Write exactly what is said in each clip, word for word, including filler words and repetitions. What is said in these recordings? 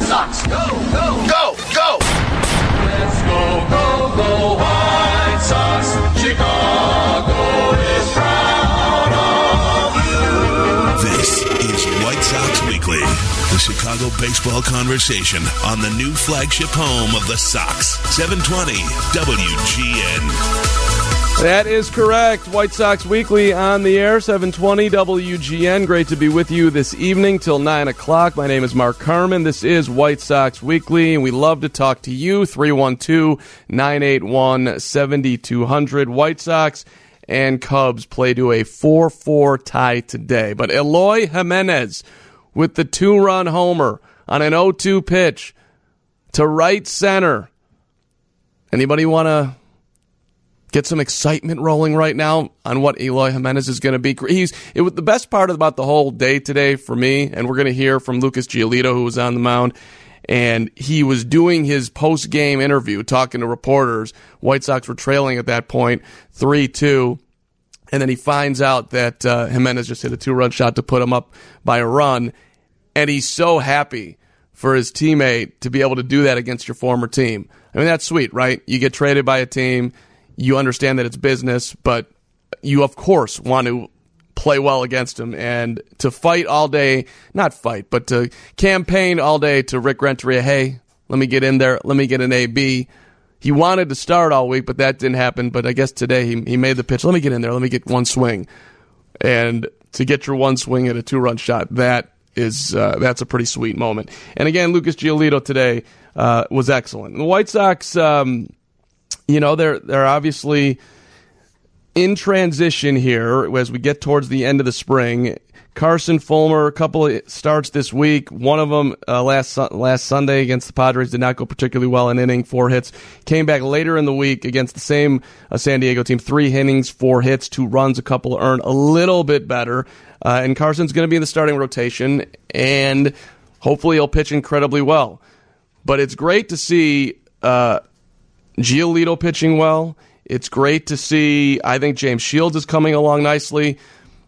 Sox. Go, go, go, go. Let's go, go, go, White Sox. Chicago is proud of you. This is White Sox Weekly, the Chicago baseball conversation on the new flagship home of the Sox, seven twenty W G N. That is correct. White Sox Weekly on the air, seven twenty W G N. Great to be with you this evening till nine o'clock. My name is Mark Carman. This is White Sox Weekly, and we love to talk to you. three one two, nine eight one, seven two zero zero. White Sox and Cubs play to a four four tie today. But Eloy Jimenez with the two-run homer on an oh two pitch to right center. Anybody want to get some excitement rolling right now on what Eloy Jimenez is going to be? He's it was the best part about the whole day today for me, and we're going to hear from Lucas Giolito, who was on the mound, and he was doing his post-game interview, talking to reporters. White Sox were trailing at that point, three two, and then he finds out that uh, Jimenez just hit a two-run shot to put him up by a run, and he's so happy for his teammate to be able to do that against your former team. I mean, that's sweet, right? You get traded by a team. You understand that it's business, but you, of course, want to play well against him. And to fight all day, not fight, but to campaign all day to Rick Renteria, hey, let me get in there, let me get an A B. He wanted to start all week, but that didn't happen. But I guess today he, he made the pitch, let me get in there, let me get one swing. And to get your one swing at a two-run shot, that is uh, that's a pretty sweet moment. And again, Lucas Giolito today uh, was excellent. The White Sox... Um, You know, they're they're obviously in transition here as we get towards the end of the spring. Carson Fulmer, a couple of starts this week. One of them uh, last last Sunday against the Padres did not go particularly well, an inning, four hits. Came back later in the week against the same uh, San Diego team, three innings, four hits, two runs, a couple earned, a little bit better. Uh, and Carson's going to be in the starting rotation, and hopefully he'll pitch incredibly well. But it's great to see... Uh, Giolito pitching well. It's great to see. I think James Shields is coming along nicely.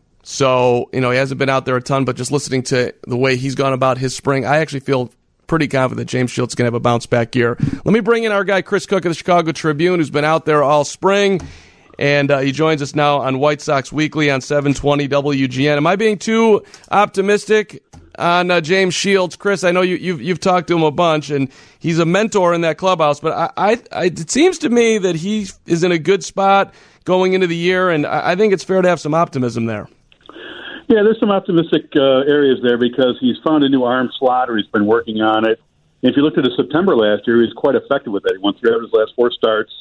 So, you know, he hasn't been out there a ton, but just listening to the way he's gone about his spring, I actually feel pretty confident that James Shields is going to have a bounce-back year. Let me bring in our guy, Chris Cook of the Chicago Tribune, who's been out there all spring, and uh, he joins us now on White Sox Weekly on seven twenty W G N. Am I being too optimistic on uh, James Shields? Chris, I know you, you've you've talked to him a bunch, and he's a mentor in that clubhouse, but I, I, I it seems to me that he is in a good spot going into the year, and I, I think it's fair to have some optimism there. Yeah, there's some optimistic uh, areas there because he's found a new arm slot, or he's been working on it. And if you looked at his September last year, he was quite effective with that. He won three out of his last four starts.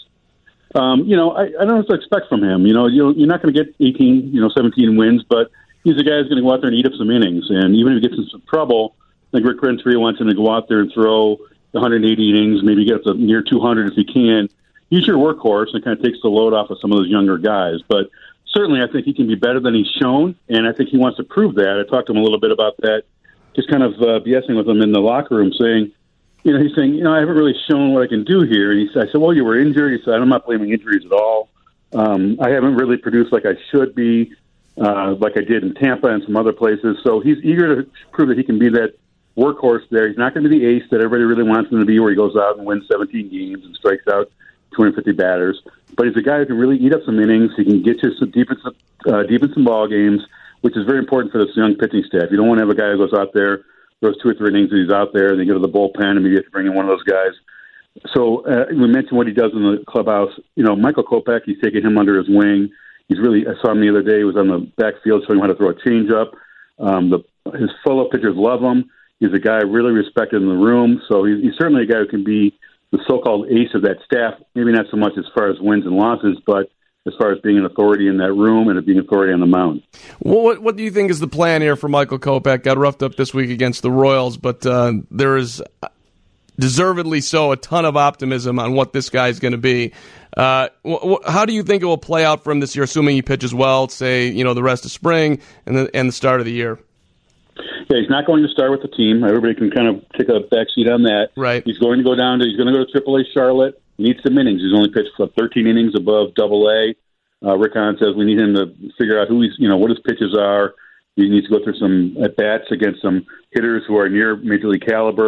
Um, you know, I, I don't know what to expect from him. You know, you, you're not going to get eighteen, you know, seventeen wins, but he's a guy who's going to go out there and eat up some innings. And even if he gets in some trouble, I think Rick Renteria wants him to go out there and throw one hundred eighty innings, maybe get up to near two hundred if he can. He's your workhorse, and it kind of takes the load off of some of those younger guys. But certainly I think he can be better than he's shown, and I think he wants to prove that. I talked to him a little bit about that, just kind of uh, BSing with him in the locker room, saying, you know, he's saying, you know, I haven't really shown what I can do here. And he said, I said, well, you were injured. He said, I'm not blaming injuries at all. Um, I haven't really produced like I should be. Uh, like I did in Tampa and some other places. So he's eager to prove that he can be that workhorse there. He's not going to be the ace that everybody really wants him to be, where he goes out and wins seventeen games and strikes out two hundred fifty batters. But he's a guy who can really eat up some innings. He can get you some deep, uh, deep in some ball games, which is very important for this young pitching staff. You don't want to have a guy who goes out there, throws two or three innings, and he's out there, and they go to the bullpen, and maybe you have to bring in one of those guys. So uh, we mentioned what he does in the clubhouse. You know, Michael Kopech, he's taking him under his wing. He's really, I saw him the other day, he was on the backfield showing him how to throw a changeup. Um, the, his fellow pitchers love him. He's a guy really respected in the room. So he's, he's certainly a guy who can be the so-called ace of that staff, maybe not so much as far as wins and losses, but as far as being an authority in that room and being authority on the mound. Well, what, what do you think is the plan here for Michael Kopech? Got roughed up this week against the Royals, but uh, there is deservedly so a ton of optimism on what this guy's going to be. Uh, wh- wh- how do you think it will play out for him this year, assuming he pitches well, say, you know, the rest of spring and the, and the start of the year? Yeah, he's not going to start with the team. Everybody can kind of take a backseat on that. Right. He's going to go down to, he's going to go to triple A Charlotte. He needs some innings. He's only pitched for thirteen innings above double A. Uh, Rick Hahn says we need him to figure out who he's, you know, what his pitches are. He needs to go through some at-bats against some hitters who are near major league caliber.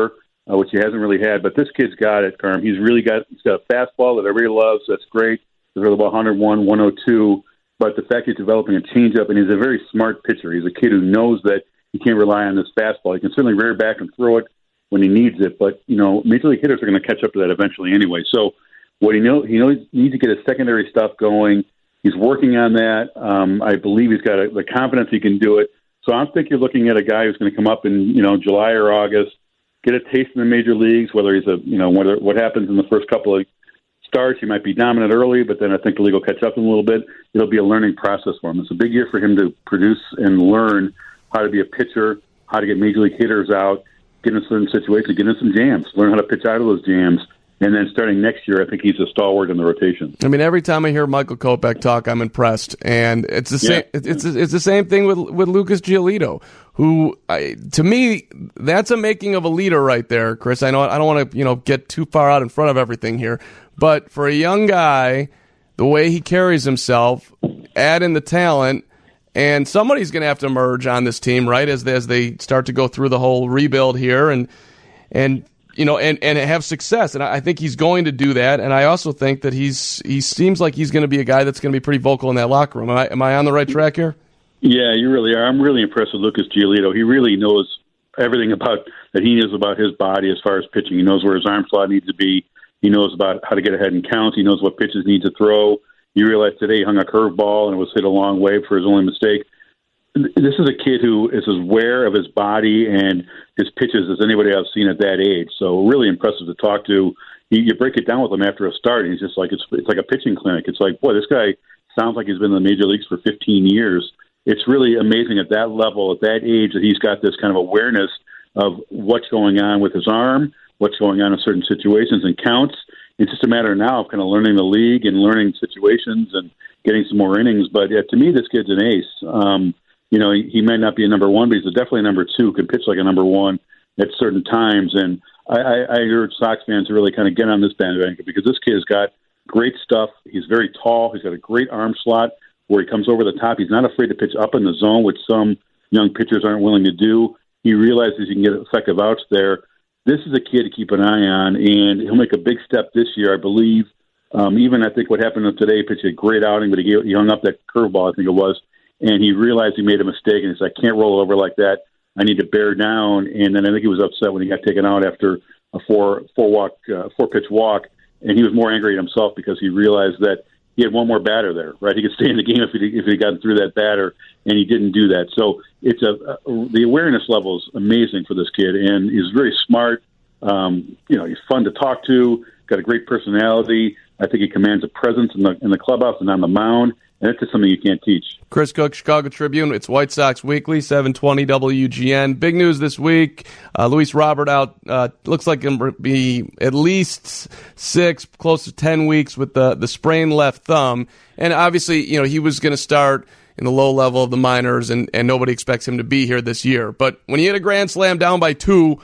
uh, which he hasn't really had. But this kid's got it, Carm. He's really got he's got a fastball that everybody loves. That's great. He's about one oh one, one oh two. But the fact he's developing a changeup, and he's a very smart pitcher. He's a kid who knows that he can't rely on this fastball. He can certainly rear back and throw it when he needs it. But, you know, major league hitters are going to catch up to that eventually anyway. So what he knows, he knows he needs to get his secondary stuff going. He's working on that. Um, I believe he's got a, the confidence he can do it. So I think you're looking at a guy who's going to come up in, you know, July or August, get a taste in the major leagues, whether he's a, you know, whether what happens in the first couple of starts. He might be dominant early, but then I think the league will catch up to him a little bit. It'll be a learning process for him. It's a big year for him to produce and learn how to be a pitcher, how to get major league hitters out, get in certain situations, get in some jams, learn how to pitch out of those jams. And then starting next year, I think he's a stalwart in the rotation. I mean, every time I hear Michael Kopech talk, I'm impressed, and it's the same. Yeah. It's it's the same thing with with Lucas Giolito, who I, to me, that's a making of a leader right there, Chris. I know I don't want to you know get too far out in front of everything here, but for a young guy, the way he carries himself, add in the talent. And somebody's going to have to emerge on this team, right, as they, as they start to go through the whole rebuild here, and and you know, and, and have success. And I think he's going to do that. And I also think that he's he seems like he's going to be a guy that's going to be pretty vocal in that locker room. Am I, am I on the right track here? Yeah, you really are. I'm really impressed with Lucas Giolito. He really knows everything about that he knows about his body as far as pitching. He knows where his arm slot needs to be. He knows about how to get ahead in counts. He knows what pitches need to throw. You realize today he hung a curveball and it was hit a long way for his only mistake. This is a kid who is as aware of his body and his pitches as anybody I've seen at that age. So really impressive to talk to. You, you break it down with him after a start, and he's just like, it's it's like a pitching clinic. It's like, boy, this guy sounds like he's been in the major leagues for fifteen years. It's really amazing at that level, at that age, that he's got this kind of awareness of what's going on with his arm, what's going on in certain situations and counts. It's just a matter now of kind of learning the league and learning situations and getting some more innings. But yeah, to me, this kid's an ace. Um, you know, he, he might not be a number one, but he's definitely a number two, can pitch like a number one at certain times. And I, I, I urge Sox fans to really kind of get on this bandwagon because this kid has got great stuff. He's very tall. He's got a great arm slot where he comes over the top. He's not afraid to pitch up in the zone, which some young pitchers aren't willing to do. He realizes he can get effective outs there. This is a kid to keep an eye on, and he'll make a big step this year, I believe. Um, even I think what happened today, he pitched a great outing, but he, he hung up that curveball, I think it was, and he realized he made a mistake, and he said, I can't roll over like that. I need to bear down. And then I think he was upset when he got taken out after a four four walk uh, four pitch walk, and he was more angry at himself because he realized that he had one more batter there, right? He could stay in the game if he if he got through that batter, and he didn't do that. So it's a, a the awareness level is amazing for this kid, and he's very smart. Um, you know, he's fun to talk to. Got a great personality. I think he commands a presence in the in the clubhouse and on the mound, and it's just something you can't teach. Chris Cook, Chicago Tribune. It's White Sox Weekly, seven twenty W G N. Big news this week. Uh, Luis Robert out. Uh, looks like it'll be at least six, close to ten weeks with the the sprained left thumb. And obviously, you know, he was going to start in the low level of the minors, and, and nobody expects him to be here this year. But when you hit a grand slam down by two,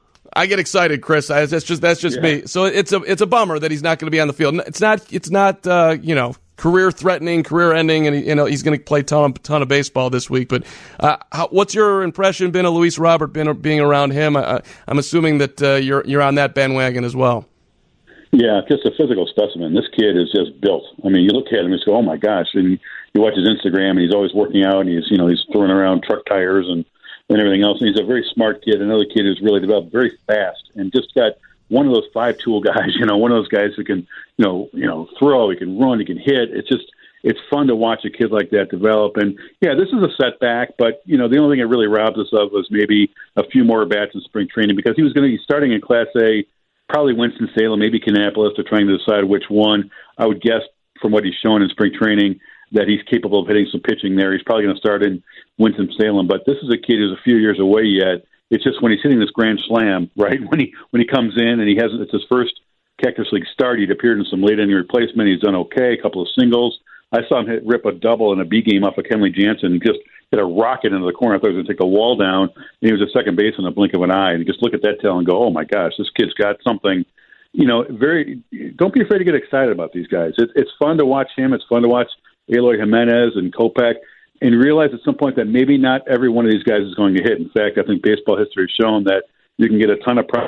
I get excited, Chris. I, that's just that's just yeah. me. So it's a it's a bummer that he's not going to be on the field. It's not it's not uh, you know. career threatening, career ending, and you know he's going to play ton ton of baseball this week. But uh, how, what's your impression been of Luis Robert been, being around him? I, I'm assuming that uh, you're you're on that bandwagon as well. Yeah, just a physical specimen. This kid is just built. I mean, you look at him and go, "Oh my gosh!" And you watch his Instagram, and he's always working out, and he's you know he's throwing around truck tires and and everything else. And he's a very smart kid. Another kid who's really developed very fast and just got one of those five-tool guys, you know, one of those guys who can, you know, you know, throw, he can run, he can hit. It's just, it's fun to watch a kid like that develop. And, yeah, this is a setback, but, you know, the only thing it really robs us of was maybe a few more bats in spring training because he was going to be starting in Class A, probably Winston-Salem, maybe Kannapolis. They're trying to decide which one. I would guess from what he's shown in spring training that he's capable of hitting some pitching there. He's probably going to start in Winston-Salem. But this is a kid who's a few years away yet. It's just when he's hitting this grand slam, right? When he when he comes in and he has it's his first Cactus League start. He'd appeared in some late inning replacement. He's done okay, a couple of singles. I saw him hit rip a double in a B game off of Kenley Jansen and just hit a rocket into the corner. I thought he was going to take a wall down, and he was at second base in a blink of an eye. And you just look at that tail and go, "Oh my gosh, this kid's got something." You know, very. Don't be afraid to get excited about these guys. It, it's fun to watch him. It's fun to watch Eloy Jimenez and Kopech. And realize at some point that maybe not every one of these guys is going to hit. In fact, I think baseball history has shown that you can get a ton of prospects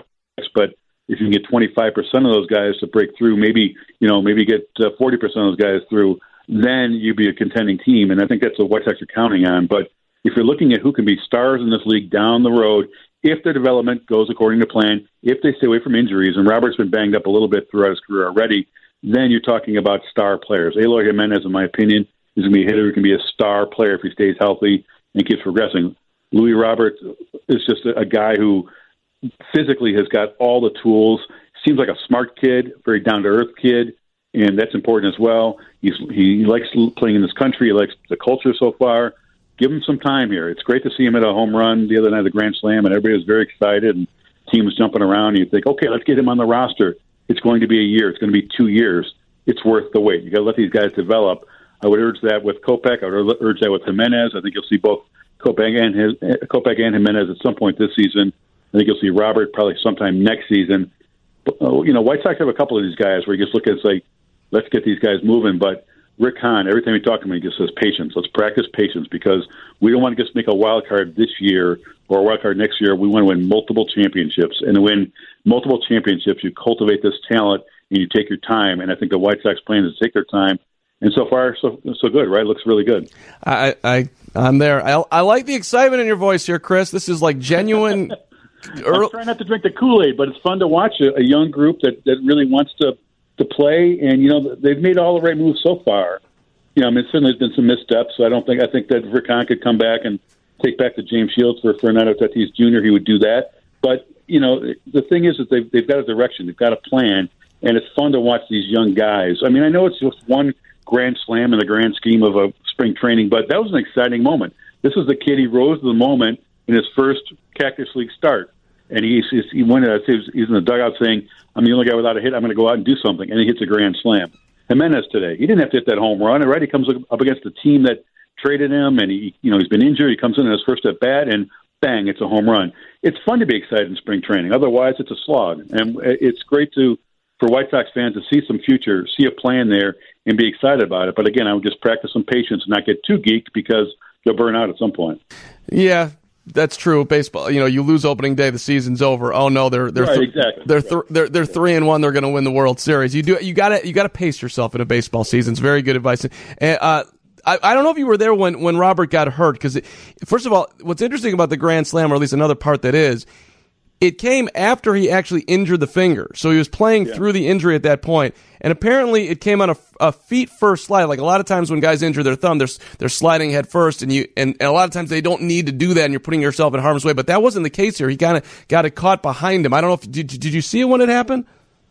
but if you can get twenty-five percent of those guys to break through, maybe, you know, maybe get uh, forty percent of those guys through, then you'd be a contending team. And I think that's what White Sox are counting on. But if you're looking at who can be stars in this league down the road, if their development goes according to plan, if they stay away from injuries, and Robert's been banged up a little bit throughout his career already, then you're talking about star players. Eloy Jimenez, in my opinion, is going to be a hitter who can be a star player if he stays healthy and keeps progressing. Luis Robert is just a, a guy who physically has got all the tools. Seems like a smart kid, very down-to-earth kid, and that's important as well. He's, he likes playing in this country. He likes the culture so far. Give him some time here. It's great to see him at a home run the other night, the Grand Slam, and everybody was very excited, and the team was jumping around, and you think, okay, let's get him on the roster. It's going to be a year. It's going to be two years. It's worth the wait. You got to let these guys develop. I would urge that with Kopech. I would urge that with Jimenez. I think you'll see both Kopech and, his, Kopech and Jimenez at some point this season. I think you'll see Robert probably sometime next season. But, uh, you know, White Sox have a couple of these guys where you just look at it and say, let's get these guys moving. But Rick Hahn, every time we talk to him, he just says patience. Let's practice patience because we don't want to just make a wild card this year or a wild card next year. We want to win multiple championships. And to win multiple championships, you cultivate this talent and you take your time. And I think the White Sox plan is to take their time. And so far, so so good, right? It looks really good. I, I, I'm there. I, I like the excitement in your voice here, Chris. This is like genuine... I'm trying not to drink the Kool-Aid, but it's fun to watch a, a young group that, that really wants to, to play. And, you know, they've made all the right moves so far. You know, I mean, certainly there's been some missteps. So I don't think, I think that Rick Hahn could come back and take back to James Shields for Fernando Tatis Junior He would do that. But, you know, the thing is that they've, they've got a direction. They've got a plan. And it's fun to watch these young guys. I mean, I know it's just one Grand Slam in the grand scheme of a spring training, but that was an exciting moment. This is the kid, he rose to the moment in his first Cactus League start. And he, he went, he's in the dugout saying, I'm the only guy without a hit. I'm going to go out and do something. And he hits a grand slam. Jimenez today, he didn't have to hit that home run. Right? He comes up against a team that traded him, and he, you know, he's been injured. He comes in on his first at bat, and bang, it's a home run. It's fun to be excited in spring training. Otherwise, it's a slog. And it's great to for White Sox fans to see some future, see a plan there, and be excited about it. But again, I would just practice some patience and not get too geeked because you'll burn out at some point. Yeah. That's true. Baseball, you know, you lose opening day, the season's over. Oh no, they're they're right, th- exactly. they're th- they're they're three and one. They're going to win the World Series. You do you got to you got to pace yourself in a baseball season. It's very good advice. And uh, I I don't know if you were there when when Robert got hurt because first of all, what's interesting about the Grand Slam, or at least another part that is, it came after he actually injured the finger. So he was playing yeah. through the injury at that point. And apparently it came on a, a feet-first slide. Like a lot of times when guys injure their thumb, they're, they're sliding head first, and you and, and a lot of times they don't need to do that, and you're putting yourself in harm's way. But that wasn't the case here. He kind of got it caught behind him. I don't know if did, did you see it when it happened?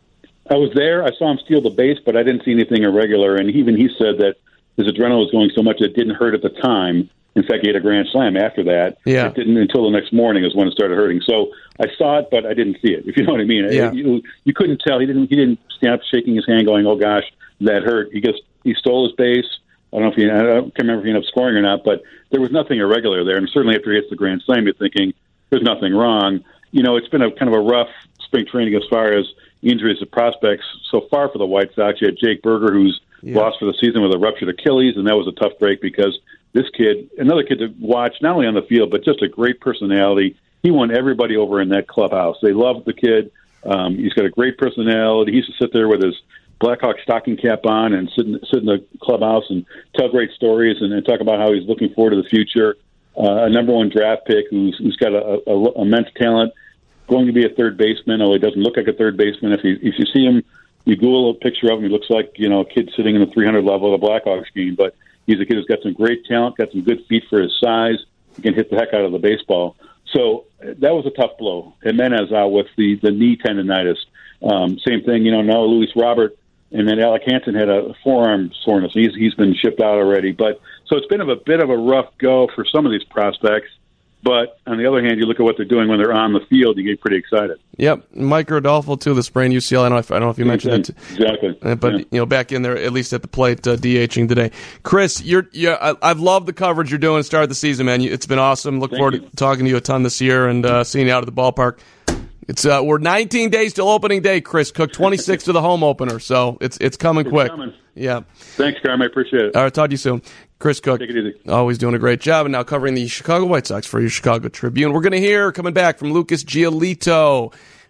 I was there. I saw him steal the base, but I didn't see anything irregular. And even he said that his adrenaline was going so much that it didn't hurt at the time. In fact, he had a grand slam after that. Yeah. It didn't until the next morning is when it started hurting. So I saw it, but I didn't see it. If you know what I mean. Yeah. You, you couldn't tell. He didn't. He didn't stand up shaking his hand, going, "Oh gosh, that hurt." He just he stole his base. I don't know if he. I can't remember if he ended up scoring or not, but there was nothing irregular there. And certainly after he hits the grand slam, you're thinking there's nothing wrong. You know, it's been a kind of a rough spring training as far as injuries to prospects so far for the White Sox. You had Jake Berger, who's yeah. lost for the season with a ruptured Achilles, and that was a tough break because this kid, another kid to watch, not only on the field, but just a great personality. He won everybody over in that clubhouse. They loved the kid. Um, he's got a great personality. He used to sit there with his Blackhawk stocking cap on and sit in, sit in the clubhouse and tell great stories and, and talk about how he's looking forward to the future. Uh, a number one draft pick who's, who's got a, a, a immense talent, going to be a third baseman, although he doesn't look like a third baseman. If you, if you see him, you Google a picture of him, he looks like, you know, a kid sitting in the three hundred level of the Blackhawks game, but he's a kid who's got some great talent, got some good feet for his size. He can hit the heck out of the baseball. So that was a tough blow. Jimenez out with the, the knee tendonitis. Um, same thing, you know, now Luis Robert and then Alec Hansen had a forearm soreness. He's he's been shipped out already. But so it's been a bit of a rough go for some of these prospects. But on the other hand, you look at what they're doing when they're on the field, you get pretty excited. Yep, Mike Rodolfo too, the sprain U C L. I don't know if, I don't know if you mentioned that. Too. Exactly. Uh, but yeah. you know, back in there at least at the plate, uh, DHing today. Chris, you're yeah, I, I've loved the coverage you're doing to start the season, man. You, it's been awesome. Look Thank forward you. to talking to you a ton this year and uh, seeing you out at the ballpark. It's uh, we're nineteen days till opening day, Chris Cook. twenty-six to the home opener, so it's it's coming it's quick. Coming. Yeah. Thanks, Carm. I appreciate it. All right, talk to you soon. Chris Cook, Take it easy. Always doing a great job, and now covering the Chicago White Sox for your Chicago Tribune. We're going to hear, coming back from Lucas Giolito,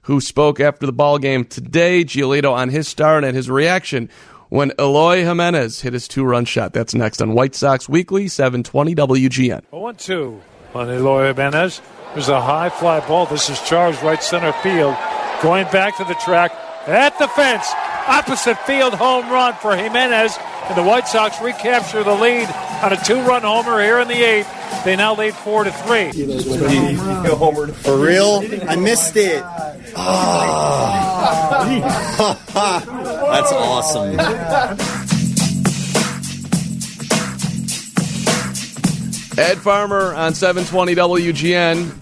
who spoke after the ball game today. Giolito on his start and his reaction when Eloy Jimenez hit his two-run shot. That's next on White Sox Weekly, seven twenty W G N. oh one two on Eloy Jimenez. There's a high fly ball. This is charged right center field. Going back to the track at the fence. Opposite field home run for Jimenez. And the White Sox recapture the lead on a two-run homer here in the eighth. They now lead four to three. For real? I missed it. Oh. That's awesome. Ed Farmer on seven twenty W G N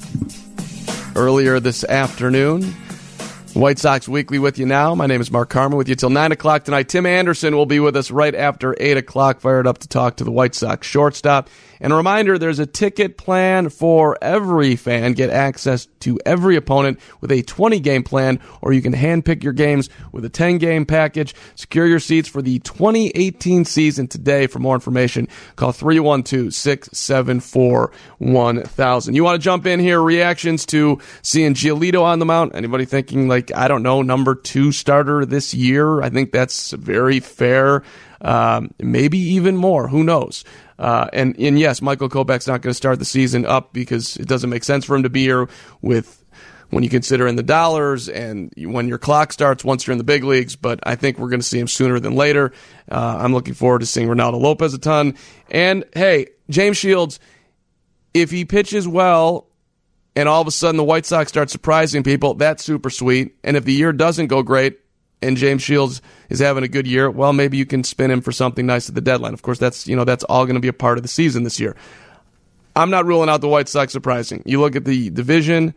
earlier this afternoon. White Sox Weekly with you now. My name is Mark Carman with you till nine o'clock tonight. Tim Anderson will be with us right after eight o'clock, fired up to talk to the White Sox shortstop. And a reminder, there's a ticket plan for every fan. Get access to every opponent with a twenty-game plan, or you can handpick your games with a ten-game package. Secure your seats for the twenty eighteen season today. For more information, call three one two, six seven four, one thousand. You want to jump in here? Reactions to seeing Giolito on the mound? Anybody thinking, like, I don't know, number two starter this year? I think that's very fair. Um, maybe even more. Who knows? Uh, and, and yes, Michael Kopech's not going to start the season up because it doesn't make sense for him to be here with when you consider in the dollars and when your clock starts once you're in the big leagues. But I think we're going to see him sooner than later. Uh, I'm looking forward to seeing Ronaldo Lopez a ton. And, hey, James Shields, if he pitches well and all of a sudden the White Sox start surprising people, that's super sweet. And if the year doesn't go great and James Shields is having a good year, well, maybe you can spin him for something nice at the deadline. Of course, that's, you know, that's all going to be a part of the season this year. I'm not ruling out the White Sox surprising. You look at the division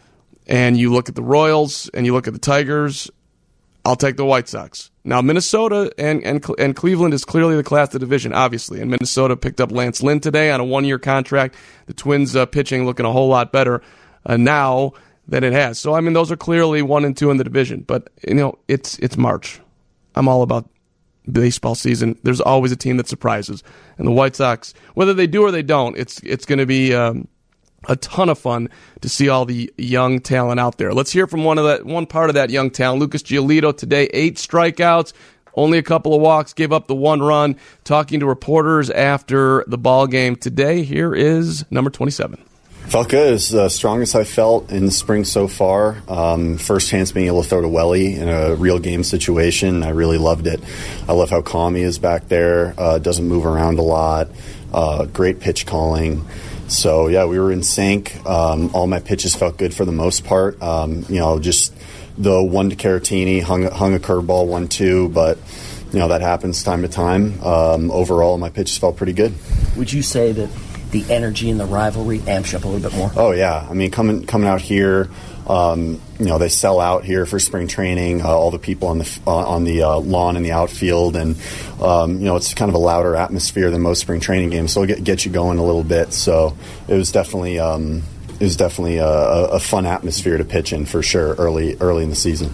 and you look at the Royals and you look at the Tigers, I'll take the White Sox. Now, Minnesota and, and, and Cleveland is clearly the class of the division, obviously. And Minnesota picked up Lance Lynn today on a one-year contract. The Twins uh, pitching looking a whole lot better uh, now than it has. So, I mean, those are clearly one and two in the division. But, you know, it's it's March. I'm all about baseball season. There's always a team that surprises. And the White Sox, whether they do or they don't, it's it's going to be um, a ton of fun to see all the young talent out there. Let's hear from one of that one part of that young talent, Lucas Giolito today. Eight strikeouts, only a couple of walks, gave up the one run. Talking to reporters after the ball game today, here is number twenty-seven. Felt good. It was the strongest I felt in the spring so far. Um, first chance being able to throw to Welly in a real game situation. I really loved it. I love how calm he is back there. Uh, doesn't move around a lot. Uh, great pitch calling. So, yeah, we were in sync. Um, all my pitches felt good for the most part. Um, you know, just the one to Caratini, hung, hung a curveball, one two, but, you know, that happens time to time. Um, overall, my pitches felt pretty good. Would you say that the energy and the rivalry amps you up a little bit more? Oh, yeah. I mean, coming coming out here, um, you know, they sell out here for spring training, uh, all the people on the uh, on the uh, lawn in the outfield, and, um, you know, it's kind of a louder atmosphere than most spring training games, so it'll get, get you going a little bit. So it was definitely um, it was definitely a, a fun atmosphere to pitch in for sure early early in the season.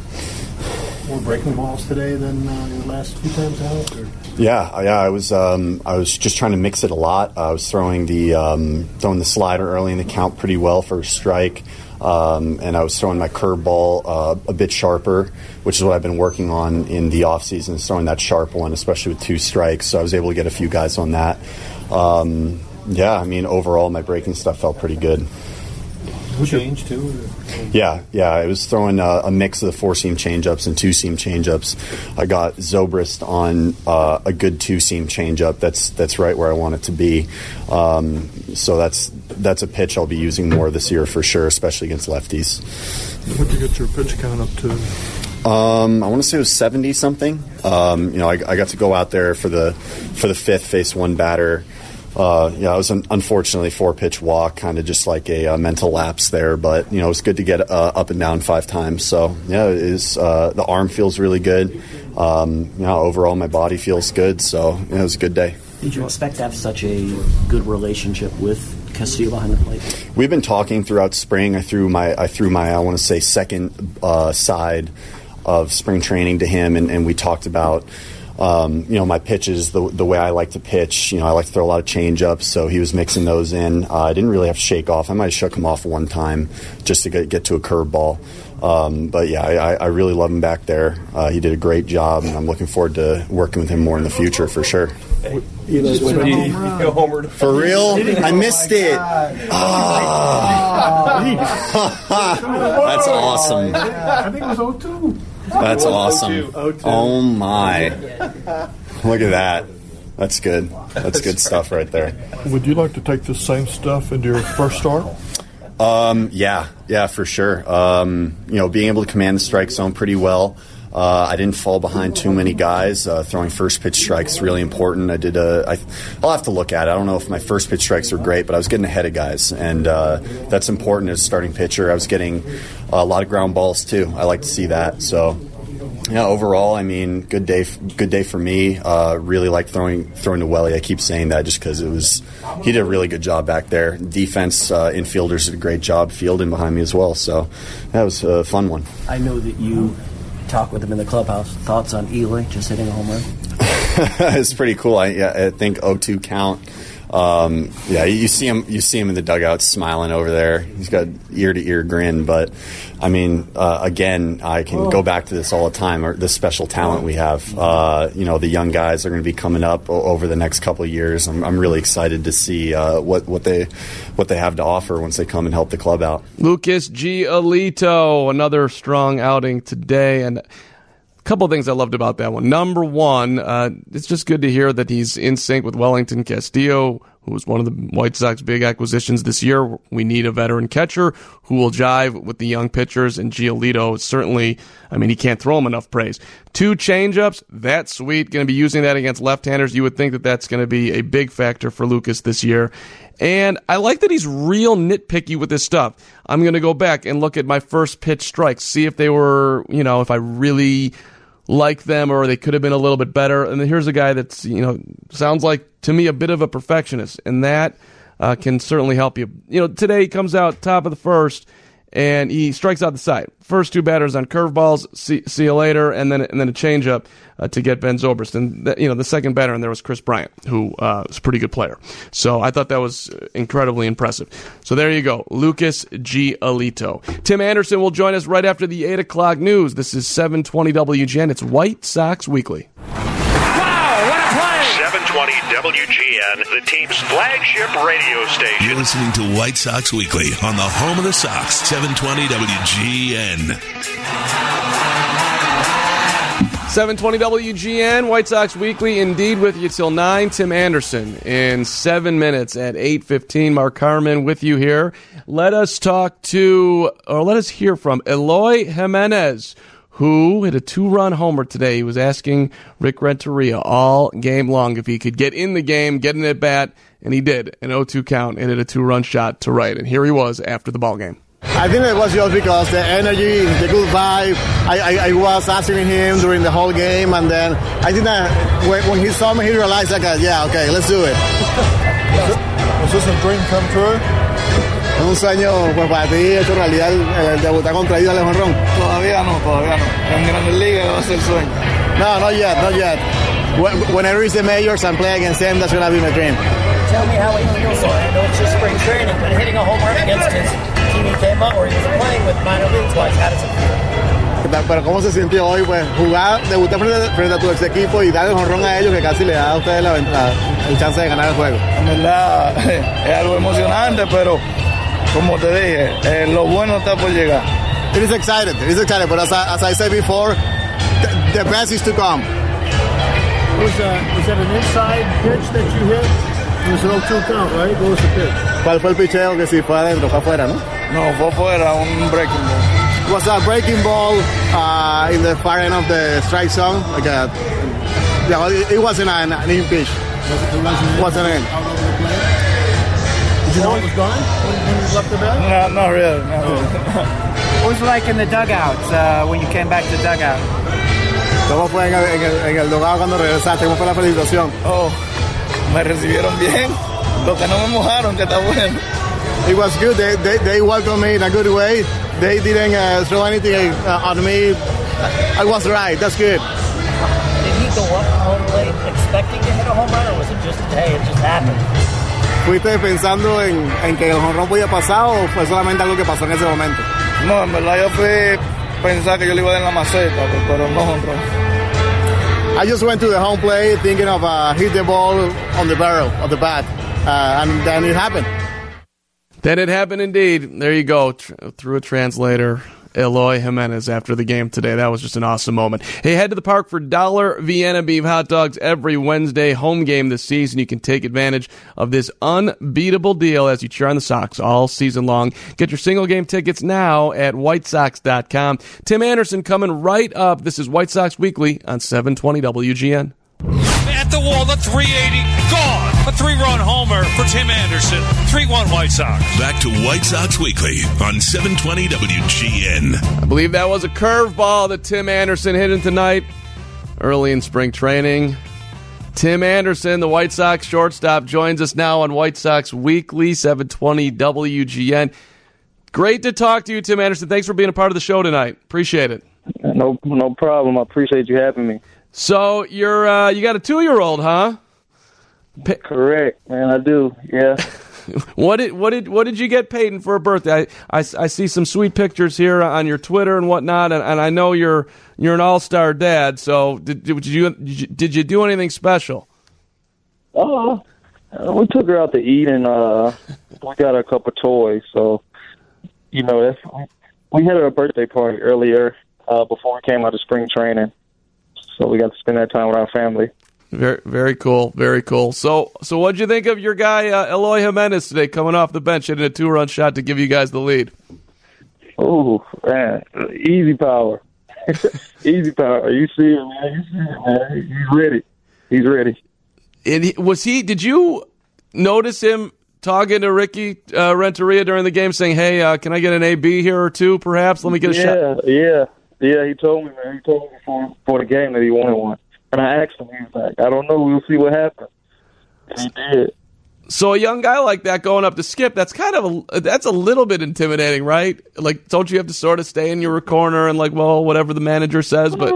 More breaking balls today than uh, the last few times out? Or? Yeah, yeah. I was um, I was just trying to mix it a lot. I was throwing the um, throwing the slider early in the count pretty well for a strike, um, and I was throwing my curveball uh, a bit sharper, which is what I've been working on in the off season, is throwing that sharp one, especially with two strikes. So I was able to get a few guys on that. Um, yeah, I mean, overall, my breaking stuff felt pretty good. Change too? Yeah, yeah. I was throwing a, a mix of the four-seam changeups and two-seam changeups. I got Zobrist on uh, a good two-seam changeup. That's that's right where I want it to be. Um, so that's that's a pitch I'll be using more this year for sure, especially against lefties. What did you get your pitch count up to? Um, I want to say it was seventy something. Um, you know, I, I got to go out there for the for the fifth, face one batter. Uh, yeah, it was an unfortunately four-pitch walk, kind of just like a, a mental lapse there. But, you know, it was good to get uh, up and down five times. So, yeah, it is, uh, the arm feels really good. Um, you know, overall, my body feels good. So, yeah, it was a good day. Did you expect to have such a good relationship with Castillo behind the plate? We've been talking throughout spring. I threw my, I threw my, I want to say, second uh, side of spring training to him, and, and we talked about um, you know, my pitches, the the way I like to pitch. You know, I like to throw a lot of change-ups, so he was mixing those in. Uh, I didn't really have to shake off. I might have shook him off one time just to get, get to a curveball. Um, but, yeah, I, I really love him back there. Uh, he did a great job, and I'm looking forward to working with him more in the future for sure. You know, when you, you homered. For real? I missed it. Oh. That's awesome. I think it was oh two. That's awesome. Oh, my. Look at that. That's good. That's good stuff right there. Would you like to take the same stuff into your first start? Um, yeah, yeah, for sure. Um, you know, being able to command the strike zone pretty well. Uh, I didn't fall behind too many guys. Uh, throwing first pitch strikes is really important. I did a, I, I'll have to look at it. I don't know if my first pitch strikes were great, but I was getting ahead of guys, and uh, that's important as a starting pitcher. I was getting a lot of ground balls too. I like to see that. So, yeah, overall, I mean, good day, good day for me. Uh, really like throwing throwing to Welly. I keep saying that just because it was he did a really good job back there. Defense, uh, infielders did a great job fielding behind me as well. So that was a fun one. I know that you talk with him in the clubhouse. Thoughts on Eloy just hitting a home run? It's pretty cool. I, yeah, I think oh two count. Um, yeah, you see him. You see him in the dugout smiling over there. He's got ear to ear grin. But I mean, uh, again, I can go back to this all the time. Or this special talent we have. Uh, you know, the young guys are going to be coming up o- over the next couple of years. I'm, I'm really excited to see uh, what what they what they have to offer once they come and help the club out. Lucas Giolito, another strong outing today, and a couple of things I loved about that one. Number one, uh, it's just good to hear that he's in sync with Wellington Castillo, who was one of the White Sox big acquisitions this year. We need a veteran catcher who will jive with the young pitchers, and Giolito certainly, I mean, he can't throw him enough praise. Two changeups, that's sweet. Going to be using that against left-handers. You would think that that's going to be a big factor for Lucas this year. And I like that he's real nitpicky with this stuff. I'm going to go back and look at my first pitch strikes, see if they were, you know, if I really like them or they could have been a little bit better. And then here's a guy that's, you know, sounds like to me a bit of a perfectionist, and that uh, can certainly help you. You know, today he comes out top of the first and he strikes out the side. First two batters on curveballs, see, see you later, and then and then a changeup uh, to get Ben Zobrist. And the, you know, the second batter in there was Chris Bryant, who uh, was a pretty good player. So I thought that was incredibly impressive. So there you go, Lucas Giolito. Tim Anderson will join us right after the eight o'clock news. This is seven twenty W G N. It's White Sox Weekly. seven twenty W G N, the team's flagship radio station. You're listening to White Sox Weekly on the home of the Sox, seven twenty W G N. seven twenty W G N, White Sox Weekly, indeed, with you till nine. Tim Anderson in seven minutes at eight fifteen. Mark Carmen with you here. Let us talk to, or let us hear from Eloy Jimenez, who hit a two-run homer today. He was asking Rick Renteria all game long if he could get in the game, get an at-bat, and he did. An oh two count and hit a two-run shot to right. And here he was after the ballgame. I think it was just because the energy, the good vibe. I, I, I was answering him during the whole game, and then I think that when, when he saw me, he realized, like, yeah, okay, let's do it. Was this a dream come true? Es un sueño, pues para ti, hecho realidad, el debutar contra ellos al jonrón. Todavía no, todavía no. En Grandes Ligas va a ser sueño. No, not yet, not yet. When, when I reach the majors and play against them, that's going to be my dream. Tell me how it feels. I know it's just spring training, but hitting a home run against his team he came up, or he was playing with minor leagues wise, how does it feel? Pero cómo se sintió hoy, pues jugar, debutar frente, frente a tu ex equipo y darle jonrón a ellos, que casi le da a ustedes la, la, el chance de ganar el juego. En verdad es algo emocionante, pero como te dije, eh, lo bueno está por llegar. It is excited, it is excited, but as I, as I said before, the, the best is to come. Was, uh, was that an inside pitch that you hit? It was an oh two count, right? What was the pitch? ¿Cuál fue el picheo que si fue adentro, fue afuera, no? No, fue afuera, un breaking ball. It was a breaking ball uh, in the far end of the strike zone. Like a, yeah, it, it wasn't an, an in pitch. It wasn't, it wasn't in. Out over the plate? Did you know it was gone when, when you left the bat? No, not really. Not really. What was it like in the dugouts uh, when you came back to the dugout? ¿Cómo fue en el, en el, en el dugout cuando regresaste? ¿Cómo fue la felicitación? Oh, me recibieron bien. Lo que no me mojaron, que está bueno. It was good. They, they, they welcomed me in a good way. They didn't uh, throw anything uh, on me. I was right. That's good. Did he go up hit a home run, or was it just, hey, it just happened? ¿Fuiste pensando en, en que el jonrón podía pasar o fue solamente algo que pasó en ese momento? No, en verdad yo fui pensar que yo le iba a dar en la maceta, pero no jonrón. I just went to the home plate thinking of uh, hit the ball on the barrel of the bat, uh, and then it happened. Then it happened indeed. There you go, Tr- through a translator. Eloy Jimenez after the game today. That was just an awesome moment. Hey, head to the park for Dollar Vienna Beef hot dogs every Wednesday. Home game this season. You can take advantage of this unbeatable deal as you cheer on the Sox all season long. Get your single game tickets now at white sox dot com. Tim Anderson coming right up. This is White Sox Weekly on seven twenty W G N. At the wall, the three eighty, gone. A three-run homer for Tim Anderson. three one White Sox. Back to White Sox Weekly on seven twenty W G N. I believe that was a curveball that Tim Anderson hit in tonight early in spring training. Tim Anderson, the White Sox shortstop, joins us now on White Sox Weekly, seven twenty W G N. Great to talk to you, Tim Anderson. Thanks for being a part of the show tonight. Appreciate it. No, no problem. I appreciate you having me. So you're uh, you got a two-year-old, huh? Pa- Correct, man. I do. Yeah. what did what did what did you get Peyton for a birthday? I, I, I see some sweet pictures here on your Twitter and whatnot, and, and I know you're you're an all-star dad. So did, did you did you did you do anything special? Oh, uh, we took her out to eat, and uh, we got her a couple toys. So you know, that's, we had her a birthday party earlier uh, before we came out of spring training. So we got to spend that time with our family. Very, very cool, very cool. So, so what'd you think of your guy uh, Eloy Jimenez today, coming off the bench, hitting a two-run shot to give you guys the lead? Oh man, easy power, easy power. You see it, man. You see it, man. He's ready. He's ready. And he, was he? Did you notice him talking to Ricky uh, Renteria during the game, saying, "Hey, uh, can I get an A B here or two, perhaps? Let me get a yeah, shot." Yeah, yeah. Yeah, he told me, man. He told me before, before the game that he wanted one. And I asked him, he was like, I don't know, we'll see what happens. And he did. So a young guy like that going up to Skip, that's kind of a, that's a little bit intimidating, right? Like, don't you have to sort of stay in your corner and like, well, whatever the manager says, but...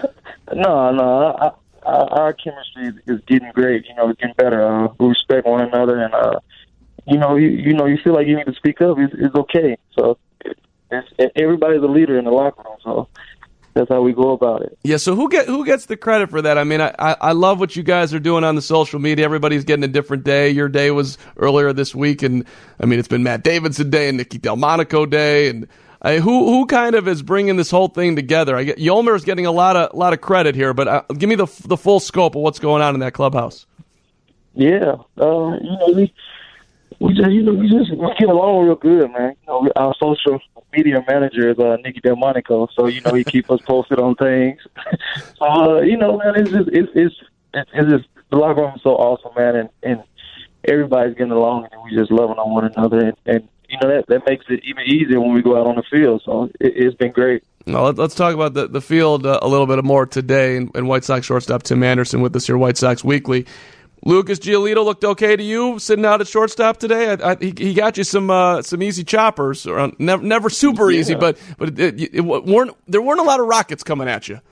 No, no, I, I, our chemistry is getting great. You know, it's getting better. Uh, we respect one another, and, uh, you know, you, you know, you feel like you need to speak up. It's, it's okay. So... It's, everybody's a leader in the locker room, so that's how we go about it. Yeah, so who get who gets the credit for that? I mean, I, I love what you guys are doing on the social media. Everybody's getting a different day. Your day was earlier this week, and I mean, it's been Matt Davidson Day and Nicky Delmonico Day, and I, who who kind of is bringing this whole thing together? I get Yolmer's getting a lot of lot of credit here, but uh, give me the the full scope of what's going on in that clubhouse. Yeah, uh, you know we. We just, you know, we just we get along real good, man. You know, our social media manager is uh, Nicky Delmonico, so you know he keep us posted on things. so uh, you know, man, it's just it's it's it's, it's just the locker room is so awesome, man, and, and everybody's getting along, and we just loving on one another, and, and you know that that makes it even easier when we go out on the field. So it, it's been great. Well, let's talk about the the field uh, a little bit more today, and, and White Sox shortstop Tim Anderson with us here, White Sox Weekly. Lucas Giolito looked okay to you sitting out at shortstop today. I, I, he, he got you some uh, some easy choppers, or never, never super easy, yeah. but but it, it, it weren't there weren't a lot of rockets coming at you.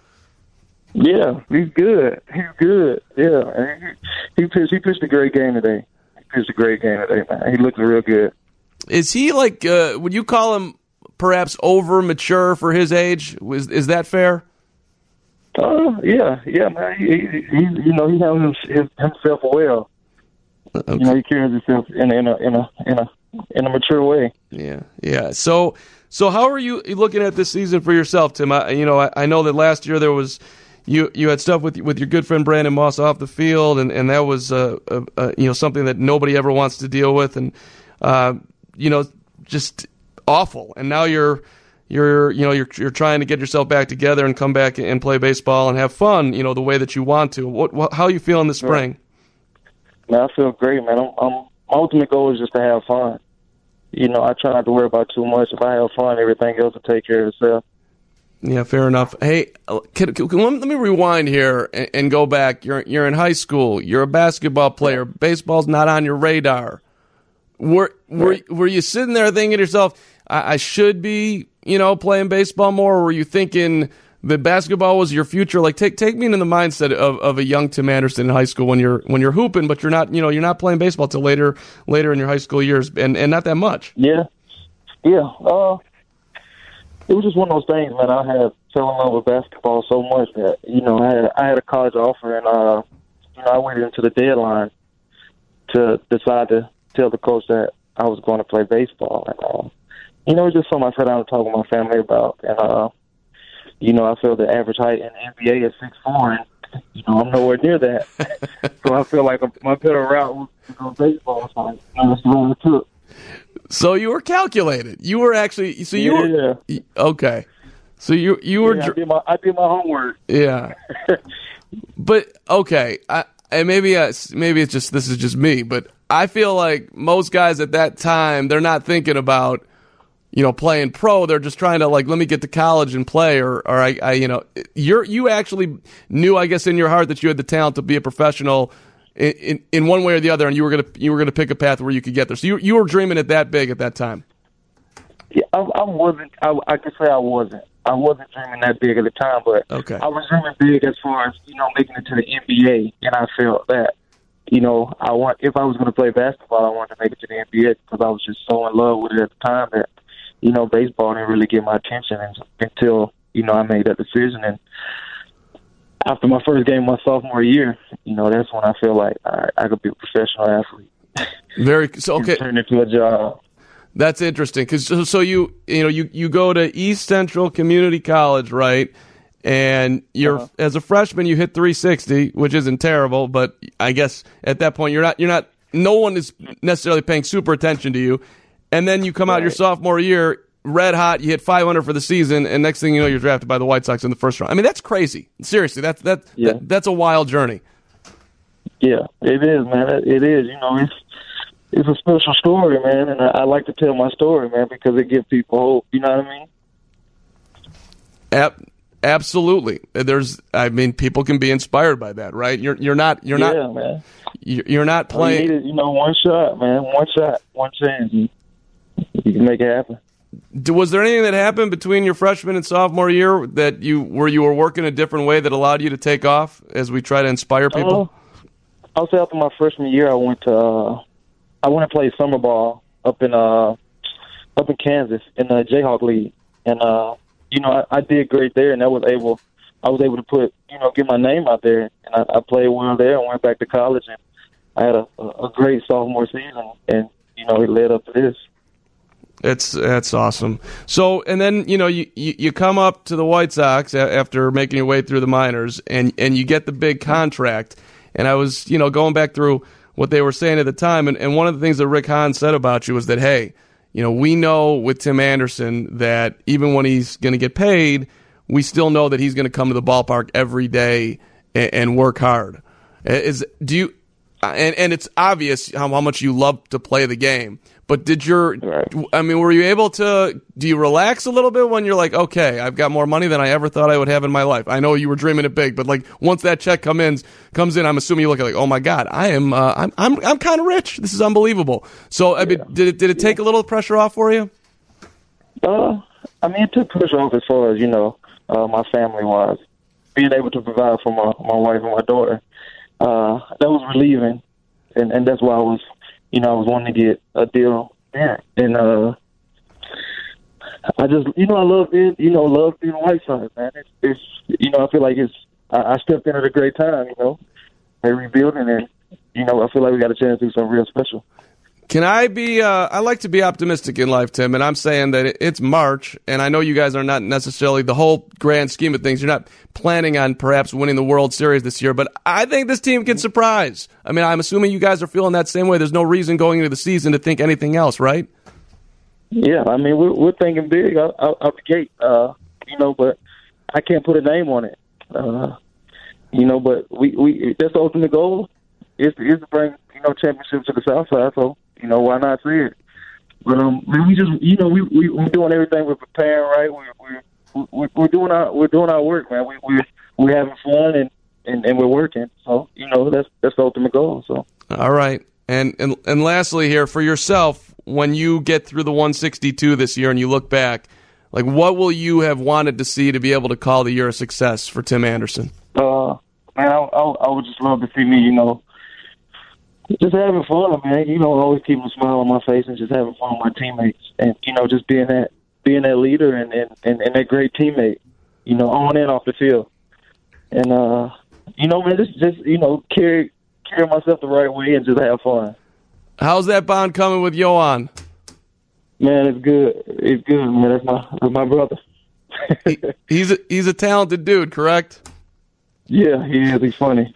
Yeah, he's good. He's good. Yeah, he, he pitched. He pitched a great game today. He pitched a great game today, man. He looked real good. Is he like? Uh, would you call him perhaps over mature for his age? Is is that fair? Uh, yeah, yeah, man. He, he, he you know, he handles his, himself well. Okay. You know, he carries himself in a, in a in a in a in a mature way. Yeah, yeah. So, so how are you looking at this season for yourself, Tim? I, you know, I, I know that last year there was you you had stuff with with your good friend Brandon Moss off the field, and, and that was uh, uh, uh, you know something that nobody ever wants to deal with, and uh, you know, just awful. And now you're. You're, you know, you're you're trying to get yourself back together and come back and play baseball and have fun, you know, the way that you want to. What, what how are you feeling this spring? Man, I feel great, man. I'm, I'm, my ultimate goal is just to have fun. You know, I try not to worry about too much. If I have fun, everything else will take care of itself. Yeah, fair enough. Hey, can, can, can, let me rewind here and, and go back. You're you're in high school. You're a basketball player. Baseball's not on your radar. Were were were you sitting there thinking to yourself, I, I should be, you know, playing baseball more, or were you thinking that basketball was your future. Like, take take me into the mindset of, of a young Tim Anderson in high school when you're when you're hooping, but you're not you know you're not playing baseball till later later in your high school years, and, and not that much. Yeah, yeah. Uh, it was just one of those things, man. I had fell in love with basketball so much that you know I had I had a college offer, and uh, you know I waited until the deadline to decide to tell the coach that I was going to play baseball, and uh, you know it's just something I sat down and talked with my family about, and uh. You know, I feel the average height in the N B A is six foot four, and, you know, I'm nowhere near that. So I feel like my better route was to go baseball. So that's the one I took. So you were calculated. You were actually, so you yeah. were, okay. So you you were. Yeah, I, did my, I did my homework. Yeah. But, okay, I, and maybe, I, maybe it's just, this is just me, but I feel like most guys at that time, they're not thinking about, you know, playing pro. They're just trying to, like, let me get to college and play, or, or I, I, you know, you're, you actually knew, I guess, in your heart that you had the talent to be a professional in, in, in one way or the other, and you were gonna, you were gonna pick a path where you could get there. So you, you were dreaming it that big at that time. Yeah, I, I wasn't. I, I could say I wasn't. I wasn't dreaming that big at the time, but okay. I was dreaming big as far as you know making it to the N B A, and I felt that. You know, I want if I was going to play basketball, I wanted to make it to the N B A because I was just so in love with it at the time that. You know, baseball didn't really get my attention until, you know, I made that decision. And after my first game my sophomore year, you know, that's when I feel like all right, I could be a professional athlete. Very so okay. Turn it into a job. That's interesting because so, so you you know you, you go to East Central Community College, right? And you're uh-huh. as a freshman you hit three sixty, which isn't terrible, but I guess at that point you're not you're not no one is necessarily paying super attention to you. And then you come out right. your sophomore year, red hot, you hit five hundred for the season, and next thing you know, you're drafted by the White Sox in the first round. I mean, that's crazy. Seriously, that's that, yeah. that that's a wild journey. Yeah, it is, man. It is. You know, it's it's a special story, man, and I, I like to tell my story, man, because it gives people hope. You know what I mean? Ab- absolutely. There's, I mean, people can be inspired by that, right? You're you're not you're yeah, not man. You're not playing. You, needed, you know, one shot, man, one shot, one chance. You can make it happen. Was there anything that happened between your freshman and sophomore year that you where you were working a different way that allowed you to take off as we try to inspire people? Uh, I'll say after my freshman year, I went to uh, I went to play summer ball up in uh up in Kansas in the Jayhawk League, and uh, you know I, I did great there, and I was able I was able to put you know get my name out there, and I, I played well there, and went back to college, and I had a, a great sophomore season, and you know it led up to this. It's that's awesome. So, and then you know you, you, you come up to the White Sox after making your way through the minors, and, and you get the big contract. And I was you know going back through what they were saying at the time, and, and one of the things that Rick Hahn said about you was that hey, you know we know with Tim Anderson that even when he's going to get paid, we still know that he's going to come to the ballpark every day and, and work hard. Is do you? And and it's obvious how, how much you love to play the game. But did your, right. I mean, were you able to, do you relax a little bit when you're like, okay, I've got more money than I ever thought I would have in my life? I know you were dreaming it big, but like once that check come in, comes in, I'm assuming you look at like, oh my God, I am, uh, I'm, I'm, I'm kind of rich. This is unbelievable. So, I mean, did it, did it take a little pressure off for you? Uh, I mean, it took pressure off as far as, you know, uh, my family wise. Being able to provide for my, my wife and my daughter, uh, that was relieving. And, and that's why I was, you know, I was wanting to get a deal there. And uh, I just, you know, I love being, you know, love being a White Sox, man. It's, it's, you know, I feel like it's, I, I stepped in at a great time, you know. They're rebuilding, and, you know, I feel like we got a chance to do something real special. Can I be, uh, I like to be optimistic in life, Tim, and I'm saying that it's March, and I know you guys are not necessarily the whole grand scheme of things. You're not planning on perhaps winning the World Series this year, but I think this team can surprise. I mean, I'm assuming you guys are feeling that same way. There's no reason going into the season to think anything else, right? Yeah, I mean, we're, we're thinking big out, out, out the gate, uh, you know, but I can't put a name on it. Uh, you know, but we, we that's the ultimate goal is, is to bring, you know, championships to the South Side, so. You know, why not see it? But um, man, we just, you know, we we we're doing everything. We're preparing, right? We're we're we're, we're doing our we're doing our work, man. We we we're having fun and, and, and we're working. So you know, that's that's the ultimate goal. So all right, and and and lastly here for yourself, when you get through the one sixty-two this year and you look back, Like, what will you have wanted to see to be able to call the year a success for Tim Anderson? Uh, man, I, I, I would just love to see me, you know, just having fun, man. You know, always keep a smile on my face and just having fun with my teammates, and you know, just being that being that leader and and, and, and that great teammate, you know, on and off the field, and uh, you know, man, just just you know, carry carry myself the right way and just have fun. How's that bond coming with Yohan? Man, it's good. It's good, man. That's my that's my brother. he, he's a, he's a talented dude, correct? Yeah, he is. He's funny.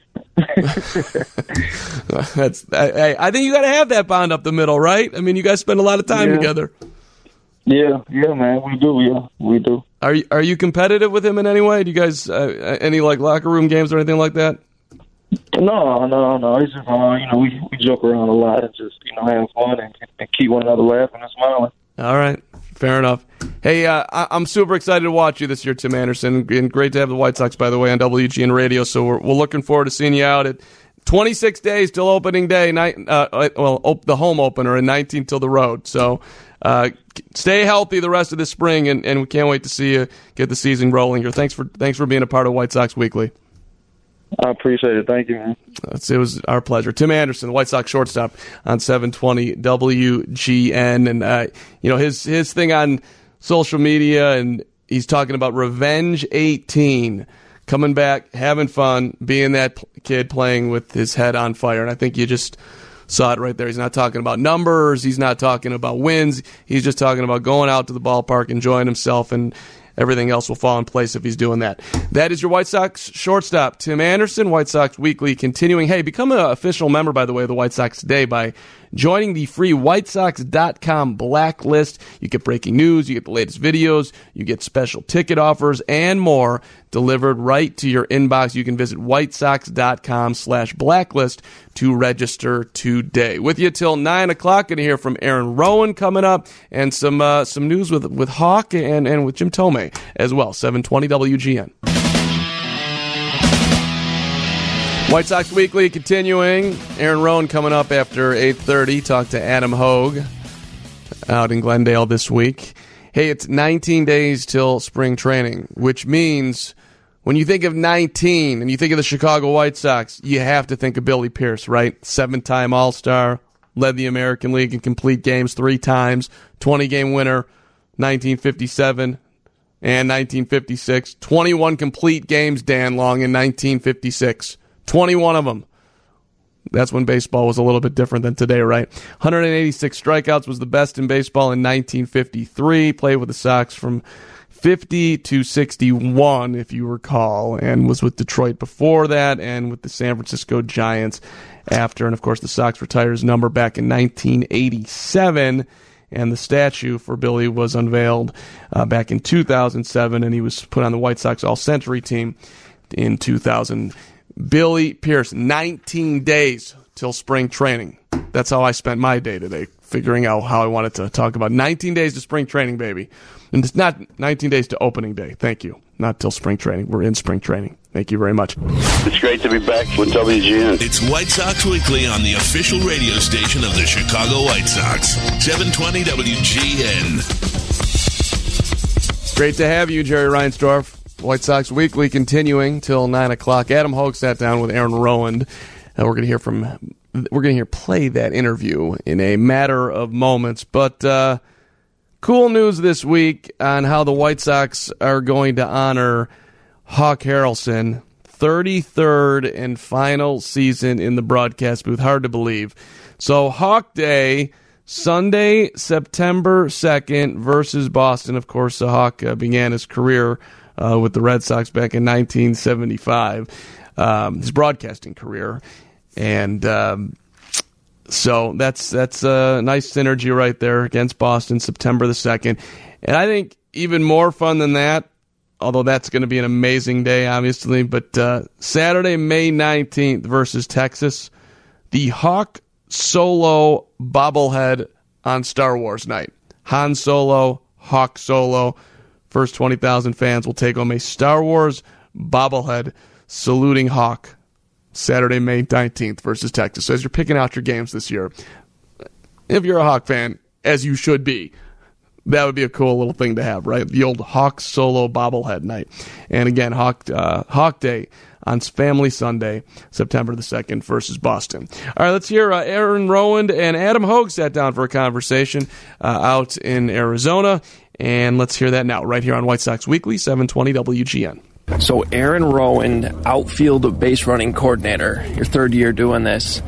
That's. I, I think you got to have that bond up the middle, right? I mean, you guys spend a lot of time yeah. together. Yeah, yeah, man, we do. Yeah, we do. Are you are you competitive with him in any way? Do you guys uh, any like locker room games or anything like that? No, no, no. It's just uh, you know we, we joke around a lot and just you know have fun and, and keep one another laughing and smiling. All right, fair enough. Hey, uh, I, I'm super excited to watch you this year, Tim Anderson, and great to have the White Sox, by the way, on W G N Radio. So we're, we're looking forward to seeing you out at twenty-six days till opening day. Night, uh, well, op- the home opener, and nineteen till the road. So uh, stay healthy the rest of this spring, and, and we can't wait to see you get the season rolling here. Thanks for thanks for being a part of White Sox Weekly. I appreciate it. Thank you, man. It was our pleasure. Tim Anderson, the White Sox shortstop, on seven twenty W G N, and uh, you know his his thing on social media, and he's talking about Revenge eighteen, coming back, having fun, being that kid playing with his head on fire, and I think you just saw it right there. He's not talking about numbers. He's not talking about wins. He's just talking about going out to the ballpark, enjoying himself, and everything else will fall in place if he's doing that. That is your White Sox shortstop, Tim Anderson. White Sox Weekly continuing. Hey, become an official member, by the way, of the White Sox today by joining the free White Sox dot com blacklist. You get breaking news, you get the latest videos, you get special ticket offers, and more delivered right to your inbox. You can visit White Sox dot com slash blacklist to register today. With you till nine o'clock. Going to hear from Aaron Rowan coming up, and some uh, some news with with Hawk and, and with Jim Thome as well. seven twenty W G N. White Sox Weekly continuing. Aaron Rowan coming up after eight thirty. Talk to Adam Hogue out in Glendale this week. Hey, it's nineteen days till spring training, which means when you think of nineteen and you think of the Chicago White Sox, you have to think of Billy Pierce, right? Seven-time All-Star, led the American League in complete games three times, twenty-game winner, nineteen fifty-seven and nineteen fifty-six. twenty-one complete games, Dan Long, in nineteen fifty-six. twenty-one of them. That's when baseball was a little bit different than today, right? one hundred eighty-six strikeouts, was the best in baseball in nineteen fifty-three. Played with the Sox from fifty to sixty-one, if you recall, and was with Detroit before that and with the San Francisco Giants after. And, of course, the Sox retired his number back in nineteen eighty-seven, and the statue for Billy was unveiled uh, back in two thousand seven, and he was put on the White Sox All-Century team in two thousand. Billy Pierce, nineteen days till spring training. That's how I spent my day today, figuring out how I wanted to talk about nineteen days to spring training, baby. And it's not nineteen days to opening day. Thank you. Not till spring training. We're in spring training. Thank you very much. It's great to be back with W G N. It's White Sox Weekly on the official radio station of the Chicago White Sox. seven twenty W G N. Great to have you, Jerry Reinsdorf. White Sox Weekly continuing till nine o'clock. Adam Hogue sat down with Aaron Rowan, and we're going to hear from, we're going to hear play that interview in a matter of moments. But uh, cool news this week on how the White Sox are going to honor Hawk Harrelson, thirty-third and final season in the broadcast booth. Hard to believe. So Hawk Day, Sunday, September second versus Boston. Of course, uh, Hawk uh, began his career Uh, with the Red Sox back in nineteen seventy-five, um, his broadcasting career, and um, so that's that's a nice synergy right there against Boston, September the second. And I think even more fun than that, although that's going to be an amazing day, obviously, but uh, Saturday, May nineteenth versus Texas, the Hawk Solo bobblehead on Star Wars night. Han Solo, Hawk Solo. First twenty thousand fans will take home a Star Wars bobblehead saluting Hawk Saturday, May nineteenth versus Texas. So as you're picking out your games this year, if you're a Hawk fan, as you should be, That would be a cool little thing to have, right? The old Hawk solo bobblehead night. And again, Hawk uh, Hawk Day on Family Sunday, September the second versus Boston. All right, let's hear uh, Aaron Rowand and Adam Hogue sat down for a conversation uh, out in Arizona. And let's hear that now, right here on White Sox Weekly, seven twenty W G N. So Aaron Rowand, outfield base running coordinator, your third year doing this.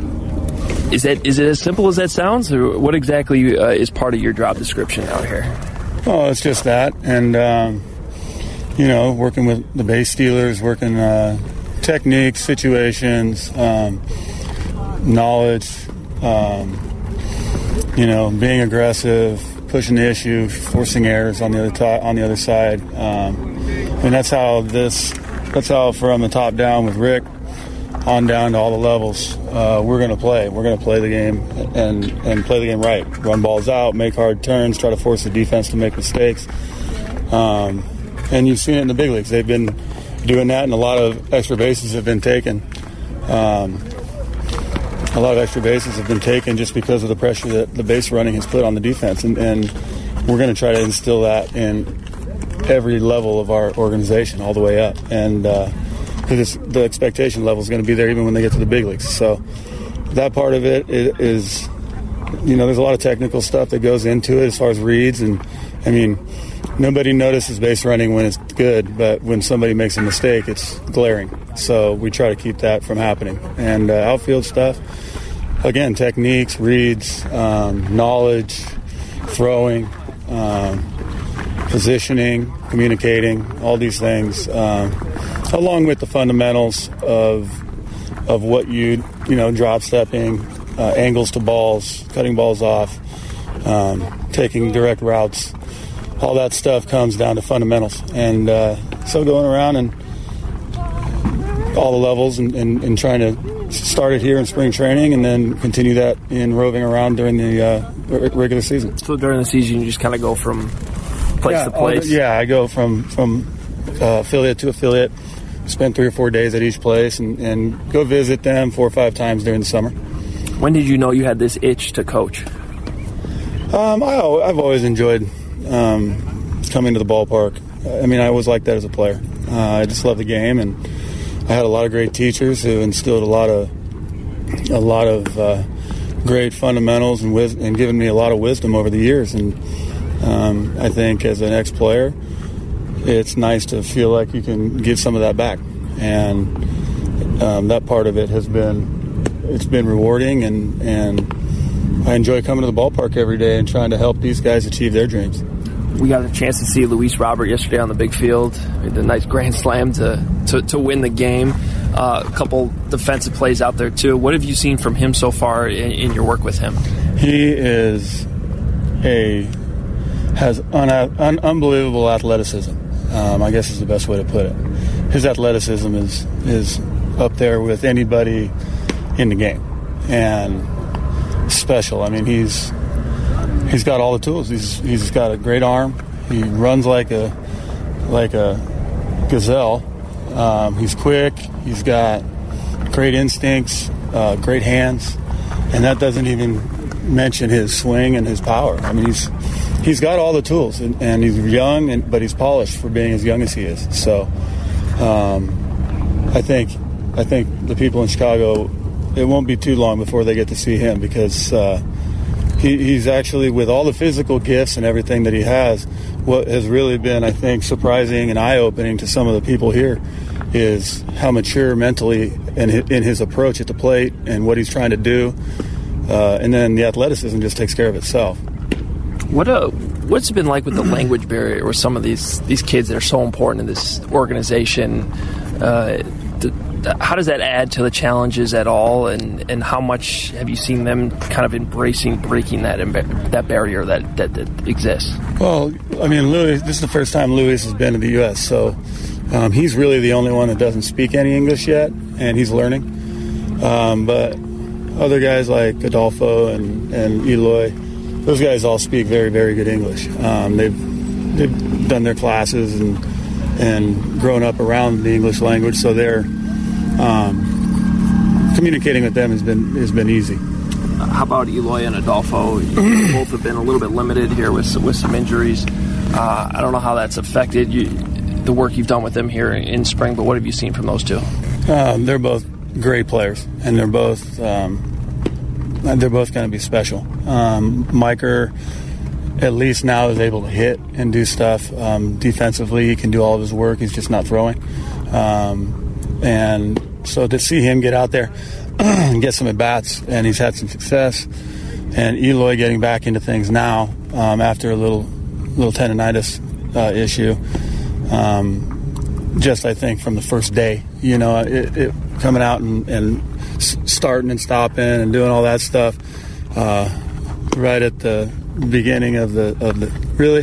Is that is it as simple as that sounds, or what exactly uh, is part of your job description out here? Oh, it's just that, and um, you know, working with the base stealers, working uh, techniques, situations, um, knowledge, um, you know, being aggressive, pushing the issue, forcing errors on the other t- on the other side, um, and that's how this. That's how from the top down with Rick on down to all the levels, uh, we're going to play. We're going to play the game and, and play the game right. Run balls out, make hard turns, try to force the defense to make mistakes. Um, and you've seen it in the big leagues. They've been doing that, and a lot of extra bases have been taken. Um, a lot of extra bases have been taken just because of the pressure that the base running has put on the defense. And, and we're going to try to instill that in every level of our organization all the way up. And uh, because the expectation level is going to be there even when they get to the big leagues. So that part of it is, you know, there's a lot of technical stuff that goes into it as far as reads. And, I mean, nobody notices base running when it's good, but when somebody makes a mistake, it's glaring. So we try to keep that from happening. And uh, outfield stuff, again, techniques, reads, um, knowledge, throwing, um, positioning, communicating, all these things, um, along with the fundamentals of of what you you know drop stepping, uh, angles to balls, cutting balls off, um, taking direct routes, all that stuff comes down to fundamentals. And uh, so going around and all the levels and, and, and trying to start it here in spring training and then continue that in roving around during the uh, regular season. So during the season, you just kind of go from place yeah, to place? The, yeah, I go from from uh, affiliate to affiliate. Spend three or four days at each place and, and go visit them four or five times during the summer. When did you know you had this itch to coach? Um, I, I've always enjoyed um, coming to the ballpark. I mean, I always liked that as a player. Uh, I just love the game, and I had a lot of great teachers who instilled a lot of a lot of uh, great fundamentals and, wis- and given me a lot of wisdom over the years. And um, I think as an ex-player, it's nice to feel like you can give some of that back, and um, that part of it has been it's been rewarding, and and I enjoy coming to the ballpark every day and trying to help these guys achieve their dreams. We got a chance to see Luis Robert yesterday on the big field. He did a nice grand slam to to, to win the game. Uh, a couple defensive plays out there too. What have you seen from him so far in, in your work with him? He is a has un, un, unbelievable athleticism. Um, I guess is the best way to put it. His athleticism is is up there with anybody in the game, and special. I mean, he's he's got all the tools. He's he's got a great arm. He runs like a like a gazelle. Um, he's quick. He's got great instincts, uh, great hands, and that doesn't even mention his swing and his power. I mean, he's he's got all the tools, and, and he's young, and, but he's polished for being as young as he is. So, um, I think I think the people in Chicago, it won't be too long before they get to see him, because uh, he, he's actually, with all the physical gifts and everything that he has, what has really been, I think, surprising and eye-opening to some of the people here is how mature mentally in his, in his approach at the plate and what he's trying to do. Uh, and then the athleticism just takes care of itself. What uh, what's it been like with the language barrier with some of these these kids that are so important in this organization? Uh, th- th- how does that add to the challenges at all? And, and how much have you seen them kind of embracing breaking that imba- that barrier that, that, that exists? Well, I mean, Luis, this is the first time Luis has been to the U S, so um, he's really the only one that doesn't speak any English yet, and he's learning. Um, but other guys like Adolfo and, and Eloy, those guys all speak very, very good English. Um, they've they've done their classes and and grown up around the English language, so they're um, communicating with them has been has been easy. how about Eloy and Adolfo? Both have been a little bit limited here with with some injuries. Uh, I don't know how that's affected you, the work you've done with them here in spring, but what have you seen from those two? Um, they're both great players, and they're both um, they're both going to be special. Um, Miker, at least now, is able to hit and do stuff um, defensively. He can do all of his work. He's just not throwing. Um, and so to see him get out there and get some at-bats, and he's had some success, and Eloy getting back into things now um, after a little little tendonitis uh, issue. Um, just, I think, from the first day, you know, it, it coming out and, and starting and stopping and doing all that stuff uh, right at the beginning of the of the really,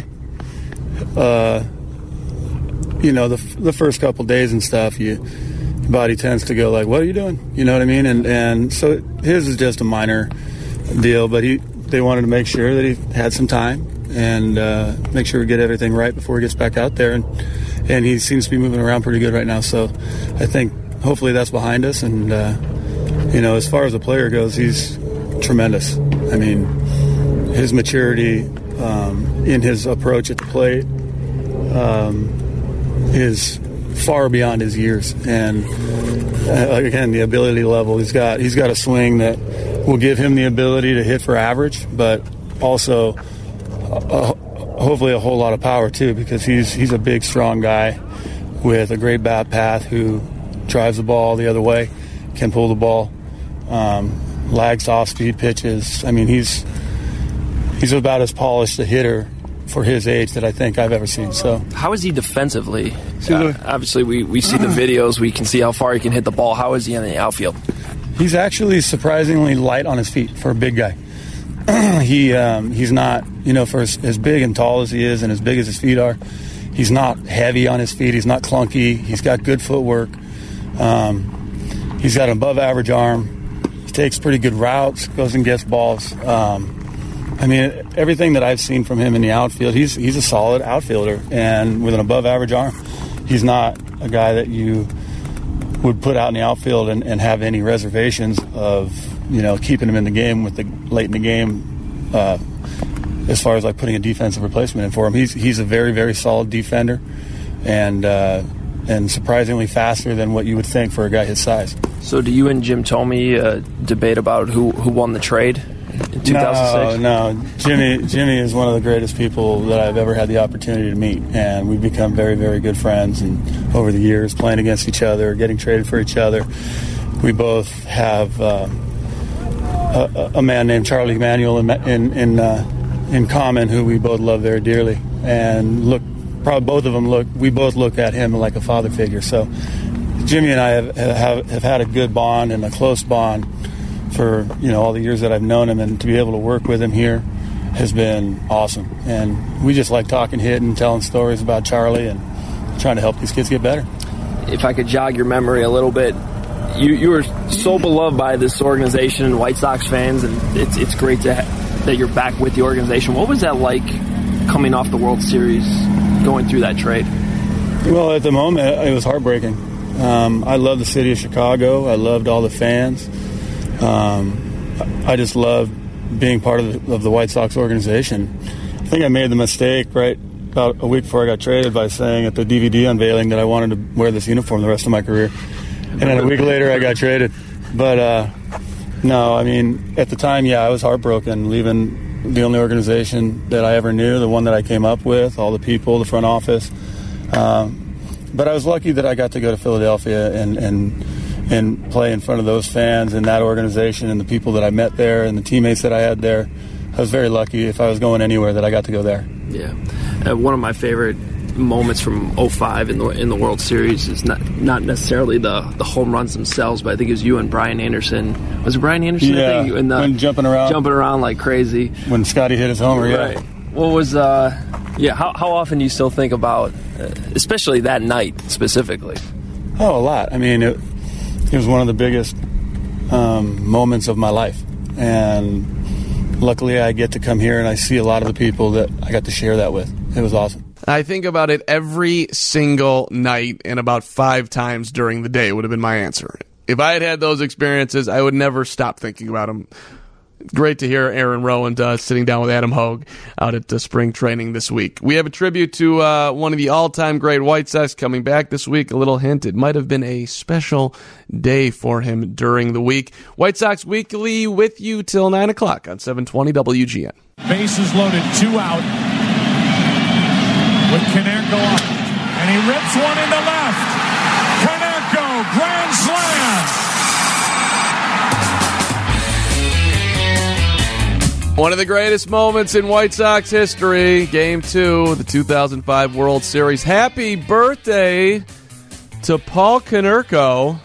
uh, you know, the the first couple days and stuff, you your body tends to go like, "What are you doing?" You know what I mean? And and so his is just a minor deal, but he they wanted to make sure that he had some time and uh, make sure we get everything right before he gets back out there. And and he seems to be moving around pretty good right now. So I think hopefully that's behind us. And uh, you know, as far as the player goes, he's tremendous. I mean, his maturity um, in his approach at the plate um, is far beyond his years. And uh, again, the ability level he's got, he's got a swing that will give him the ability to hit for average, but also uh, hopefully a whole lot of power too, because he's he's a big, strong guy with a great bat path who drives the ball the other way, can pull the ball, um, lags off-speed pitches. I mean, he's he's about as polished a hitter for his age that I think I've ever seen. So, how is he defensively? Uh, obviously, we, we see the videos. We can see how far he can hit the ball. How is he in the outfield? He's actually surprisingly light on his feet for a big guy. he um, he's not, you know, for as, as big and tall as he is and as big as his feet are, he's not heavy on his feet. He's not clunky. He's got good footwork. Um, he's got an above-average arm. He takes pretty good routes, goes and gets balls. Um, I mean, everything that I've seen from him in the outfield, he's he's a solid outfielder and with an above-average arm. He's not a guy that you would put out in the outfield and, and have any reservations of, you know, keeping him in the game with the late in the game uh, as far as like putting a defensive replacement in for him. He's he's a very, very solid defender and uh, and surprisingly faster than what you would think for a guy his size. So do you and Jim Thome uh, debate about who, who won the trade in two thousand six? No, no. Jimmy, Jimmy is one of the greatest people that I've ever had the opportunity to meet, and we've become very, very good friends. And over the years, playing against each other, getting traded for each other, we both have uh, a, a man named Charlie Manuel in in in, uh, in common, who we both love very dearly, and look. Probably both of them look. We both look at him like a father figure. So, Jimmy and I have, have have had a good bond and a close bond for, you know, all the years that I've known him, and to be able to work with him here has been awesome. And we just like talking, hitting, telling stories about Charlie, and trying to help these kids get better. If I could jog your memory a little bit, you you were so beloved by this organization and White Sox fans, and it's it's great to ha- that you're back with the organization. What was that like coming off the World Series, going through that trade? Well, at the moment, it was heartbreaking. Um, I love the city of Chicago. I loved all the fans. Um, I just loved being part of the, of the White Sox organization. I think I made the mistake right about a week before I got traded by saying at the D V D unveiling that I wanted to wear this uniform the rest of my career. And then a week later, I got traded. But, uh, no, I mean, at the time, yeah, I was heartbroken leaving the only organization that I ever knew, the one that I came up with, all the people, the front office. Um, but I was lucky that I got to go to Philadelphia and, and and play in front of those fans and that organization and the people that I met there and the teammates that I had there. I was very lucky if I was going anywhere that I got to go there. Yeah. Uh, one of my favorite moments from oh five in the in the World Series is not not necessarily the, the home runs themselves, but I think it was you and Brian Anderson. Was it Brian Anderson? Yeah, I think? And, uh, when jumping around. Jumping around like crazy. When Scotty hit his homer, yeah. Right. What was, uh, yeah, how, how often do you still think about, uh, especially that night specifically? Oh, a lot. I mean, it, it was one of the biggest um, moments of my life. And luckily I get to come here and I see a lot of the people that I got to share that with. It was awesome. I think about it every single night and about five times during the day would have been my answer. If I had had those experiences, I would never stop thinking about them. great to hear Aaron Rowand uh, sitting down with Adam Hogue out at uh, spring training this week. We have a tribute to uh, one of the all-time great White Sox coming back this week. A little hint, it might have been a special day for him during the week. White Sox Weekly with you till nine o'clock on seven twenty W G N. Bases loaded, two out with Konerko up, and he rips one into left. Konerko, grand slam! One of the greatest moments in White Sox history, Game two, the two thousand five World Series. Happy birthday to Paul Konerko,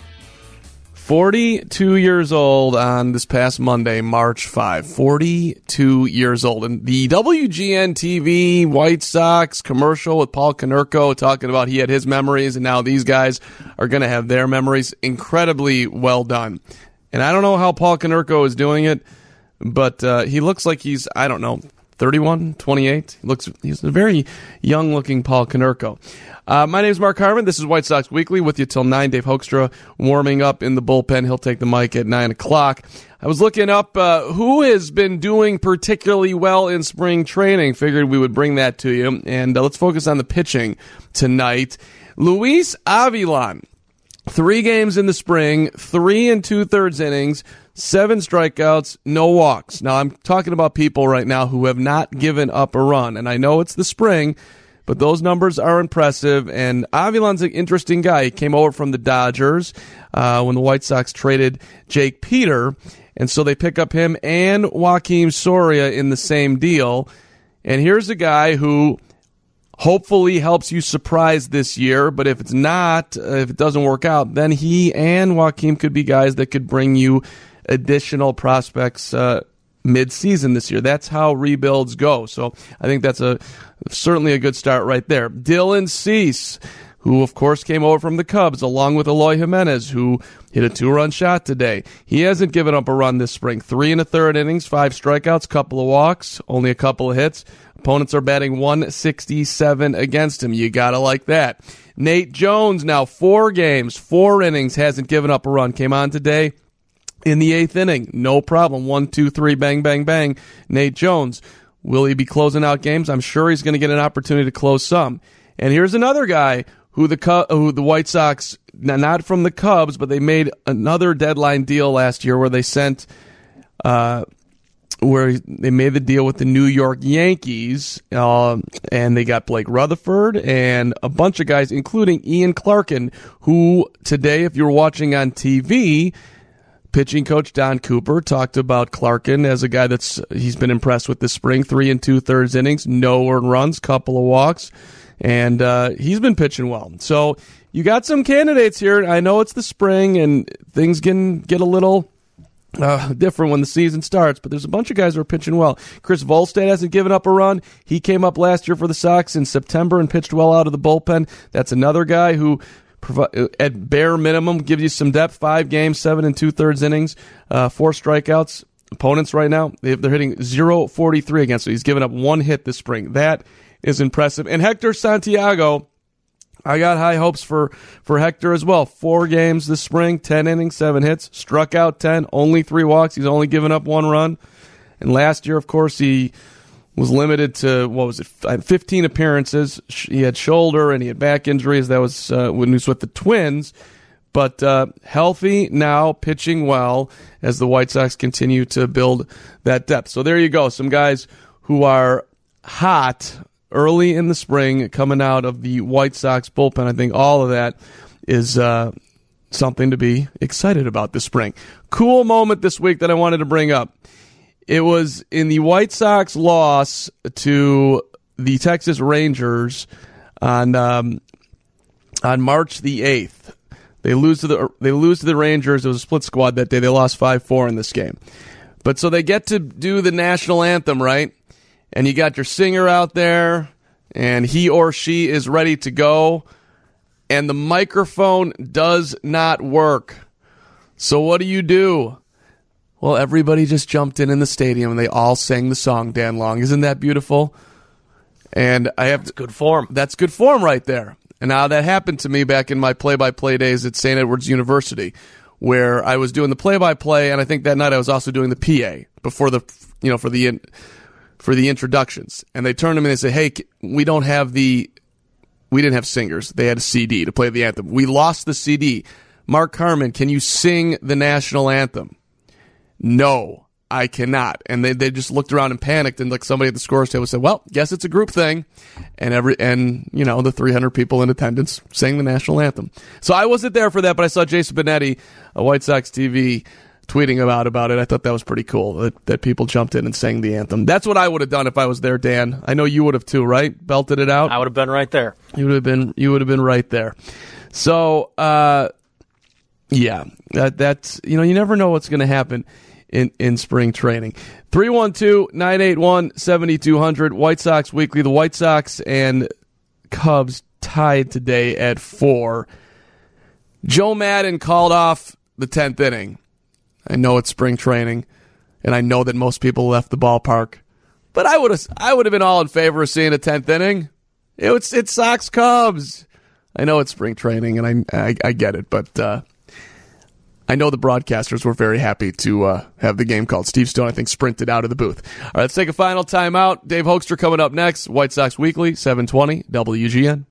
forty-two years old on this past Monday, March fifth. forty-two years old. And the W G N T V White Sox commercial with Paul Konerko talking about he had his memories, and now these guys are going to have their memories. Incredibly well done. And I don't know how Paul Konerko is doing it, but uh, he looks like he's, I don't know, thirty-one, twenty-eight. He looks, he's a very young-looking Paul Konerko. Uh, my name is Mark Harmon. This is White Sox Weekly with you till nine. Dave Hoekstra warming up in the bullpen. He'll take the mic at nine o'clock. I was looking up uh, who has been doing particularly well in spring training. Figured we would bring that to you. And uh, let's focus on the pitching tonight. Luis Avilan, three games in the spring, three and two-thirds innings, seven strikeouts, no walks. Now, I'm talking about people right now who have not given up a run. And I know it's the spring, but those numbers are impressive. And Avilan's an interesting guy. He came over from the Dodgers uh, when the White Sox traded Jake Peter. And so they pick up him and Joakim Soria in the same deal. And here's a guy who hopefully helps you surprise this year. But if it's not, uh, if it doesn't work out, then he and Joakim could be guys that could bring you additional prospects uh, mid-season this year. That's how rebuilds go. So I think that's a certainly a good start right there. Dylan Cease, who of course came over from the Cubs, along with Eloy Jimenez, who hit a two-run shot today. He hasn't given up a run this spring. Three and a third innings, five strikeouts, couple of walks, only a couple of hits. Opponents are batting one sixty-seven against him. You gotta like that. Nate Jones, now four games, four innings, hasn't given up a run. Came on today in the eighth inning, no problem. One, two, three, bang, bang, bang. Nate Jones. Will he be closing out games? I'm sure he's going to get an opportunity to close some. And here's another guy who the who the White Sox, not from the Cubs, but they made another deadline deal last year where they sent, uh, where they made the deal with the New York Yankees, uh, and they got Blake Rutherford and a bunch of guys, including Ian Clarkin, who today, if you were watching on T V, pitching coach Don Cooper talked about Clarkin as a guy that's he's been impressed with this spring. Three and two-thirds innings, no earned runs, couple of walks, and uh, he's been pitching well. So you got some candidates here. I know it's the spring, and things can get a little uh, different when the season starts, but there's a bunch of guys who are pitching well. Chris Volstad hasn't given up a run. He came up last year for the Sox in September and pitched well out of the bullpen. That's another guy who at bare minimum gives you some depth. Five games, seven and two-thirds innings, uh, four strikeouts. Opponents right now, they're hitting oh forty-three against him. He's given up one hit this spring. That is impressive. And Hector Santiago, I got high hopes for, for Hector as well. Four games this spring, ten innings, seven hits, struck out ten, only three walks. He's only given up one run. And last year, of course, he was limited to, what was it, fifteen appearances. He had shoulder and he had back injuries. That was uh, when he was with the Twins. But uh, healthy now, pitching well as the White Sox continue to build that depth. So there you go. Some guys who are hot early in the spring coming out of the White Sox bullpen. I think all of that is uh, something to be excited about this spring. Cool moment this week that I wanted to bring up. It was in the White Sox loss to the Texas Rangers on um, on March the eighth. They lose to the they lose to the Rangers. It was a split squad that day. They lost five four in this game. But so they get to do the national anthem, right? And you got your singer out there, and he or she is ready to go, and the microphone does not work. So what do you do? Well, everybody just jumped in in the stadium, and they all sang the song, Dan Long. Isn't that beautiful? And I have that's good form. That's good form right there. And now that happened to me back in my play-by-play days at Saint Edward's University, where I was doing the play-by-play, and I think that night I was also doing the P A before the, you know, for the in, for the introductions. And they turned to me and they said, "Hey, we don't have the, we didn't have singers. They had a C D to play the anthem. We lost the C D. Mark Carman, can you sing the national anthem?" No, I cannot. And they they just looked around and panicked, and like somebody at the scores table said, "Well, guess it's a group thing." And every and you know the three hundred people in attendance sang the national anthem. So I wasn't there for that, but I saw Jason Benetti, a White Sox T V, tweeting about about it. I thought that was pretty cool that, that people jumped in and sang the anthem. That's what I would have done if I was there, Dan. I know you would have too, right? Belted it out. I would have been right there. You would have been. You would have been right there. So, uh, yeah, that that's you know you never know what's going to happen in, in spring training. three one two, nine eight one, seven two zero zero. White Sox Weekly. The White Sox and Cubs tied today at four. Joe Maddon called off the tenth inning. I know it's spring training, and I know that most people left the ballpark, but I would have I would have been all in favor of seeing a tenth inning. It's it's Sox Cubs. I know it's spring training, and I I, I get it, but uh, I know the broadcasters were very happy to uh, have the game called. Steve Stone, I think, sprinted out of the booth. All right, let's take a final timeout. Dave Hoekstra coming up next. White Sox Weekly, seven twenty W G N.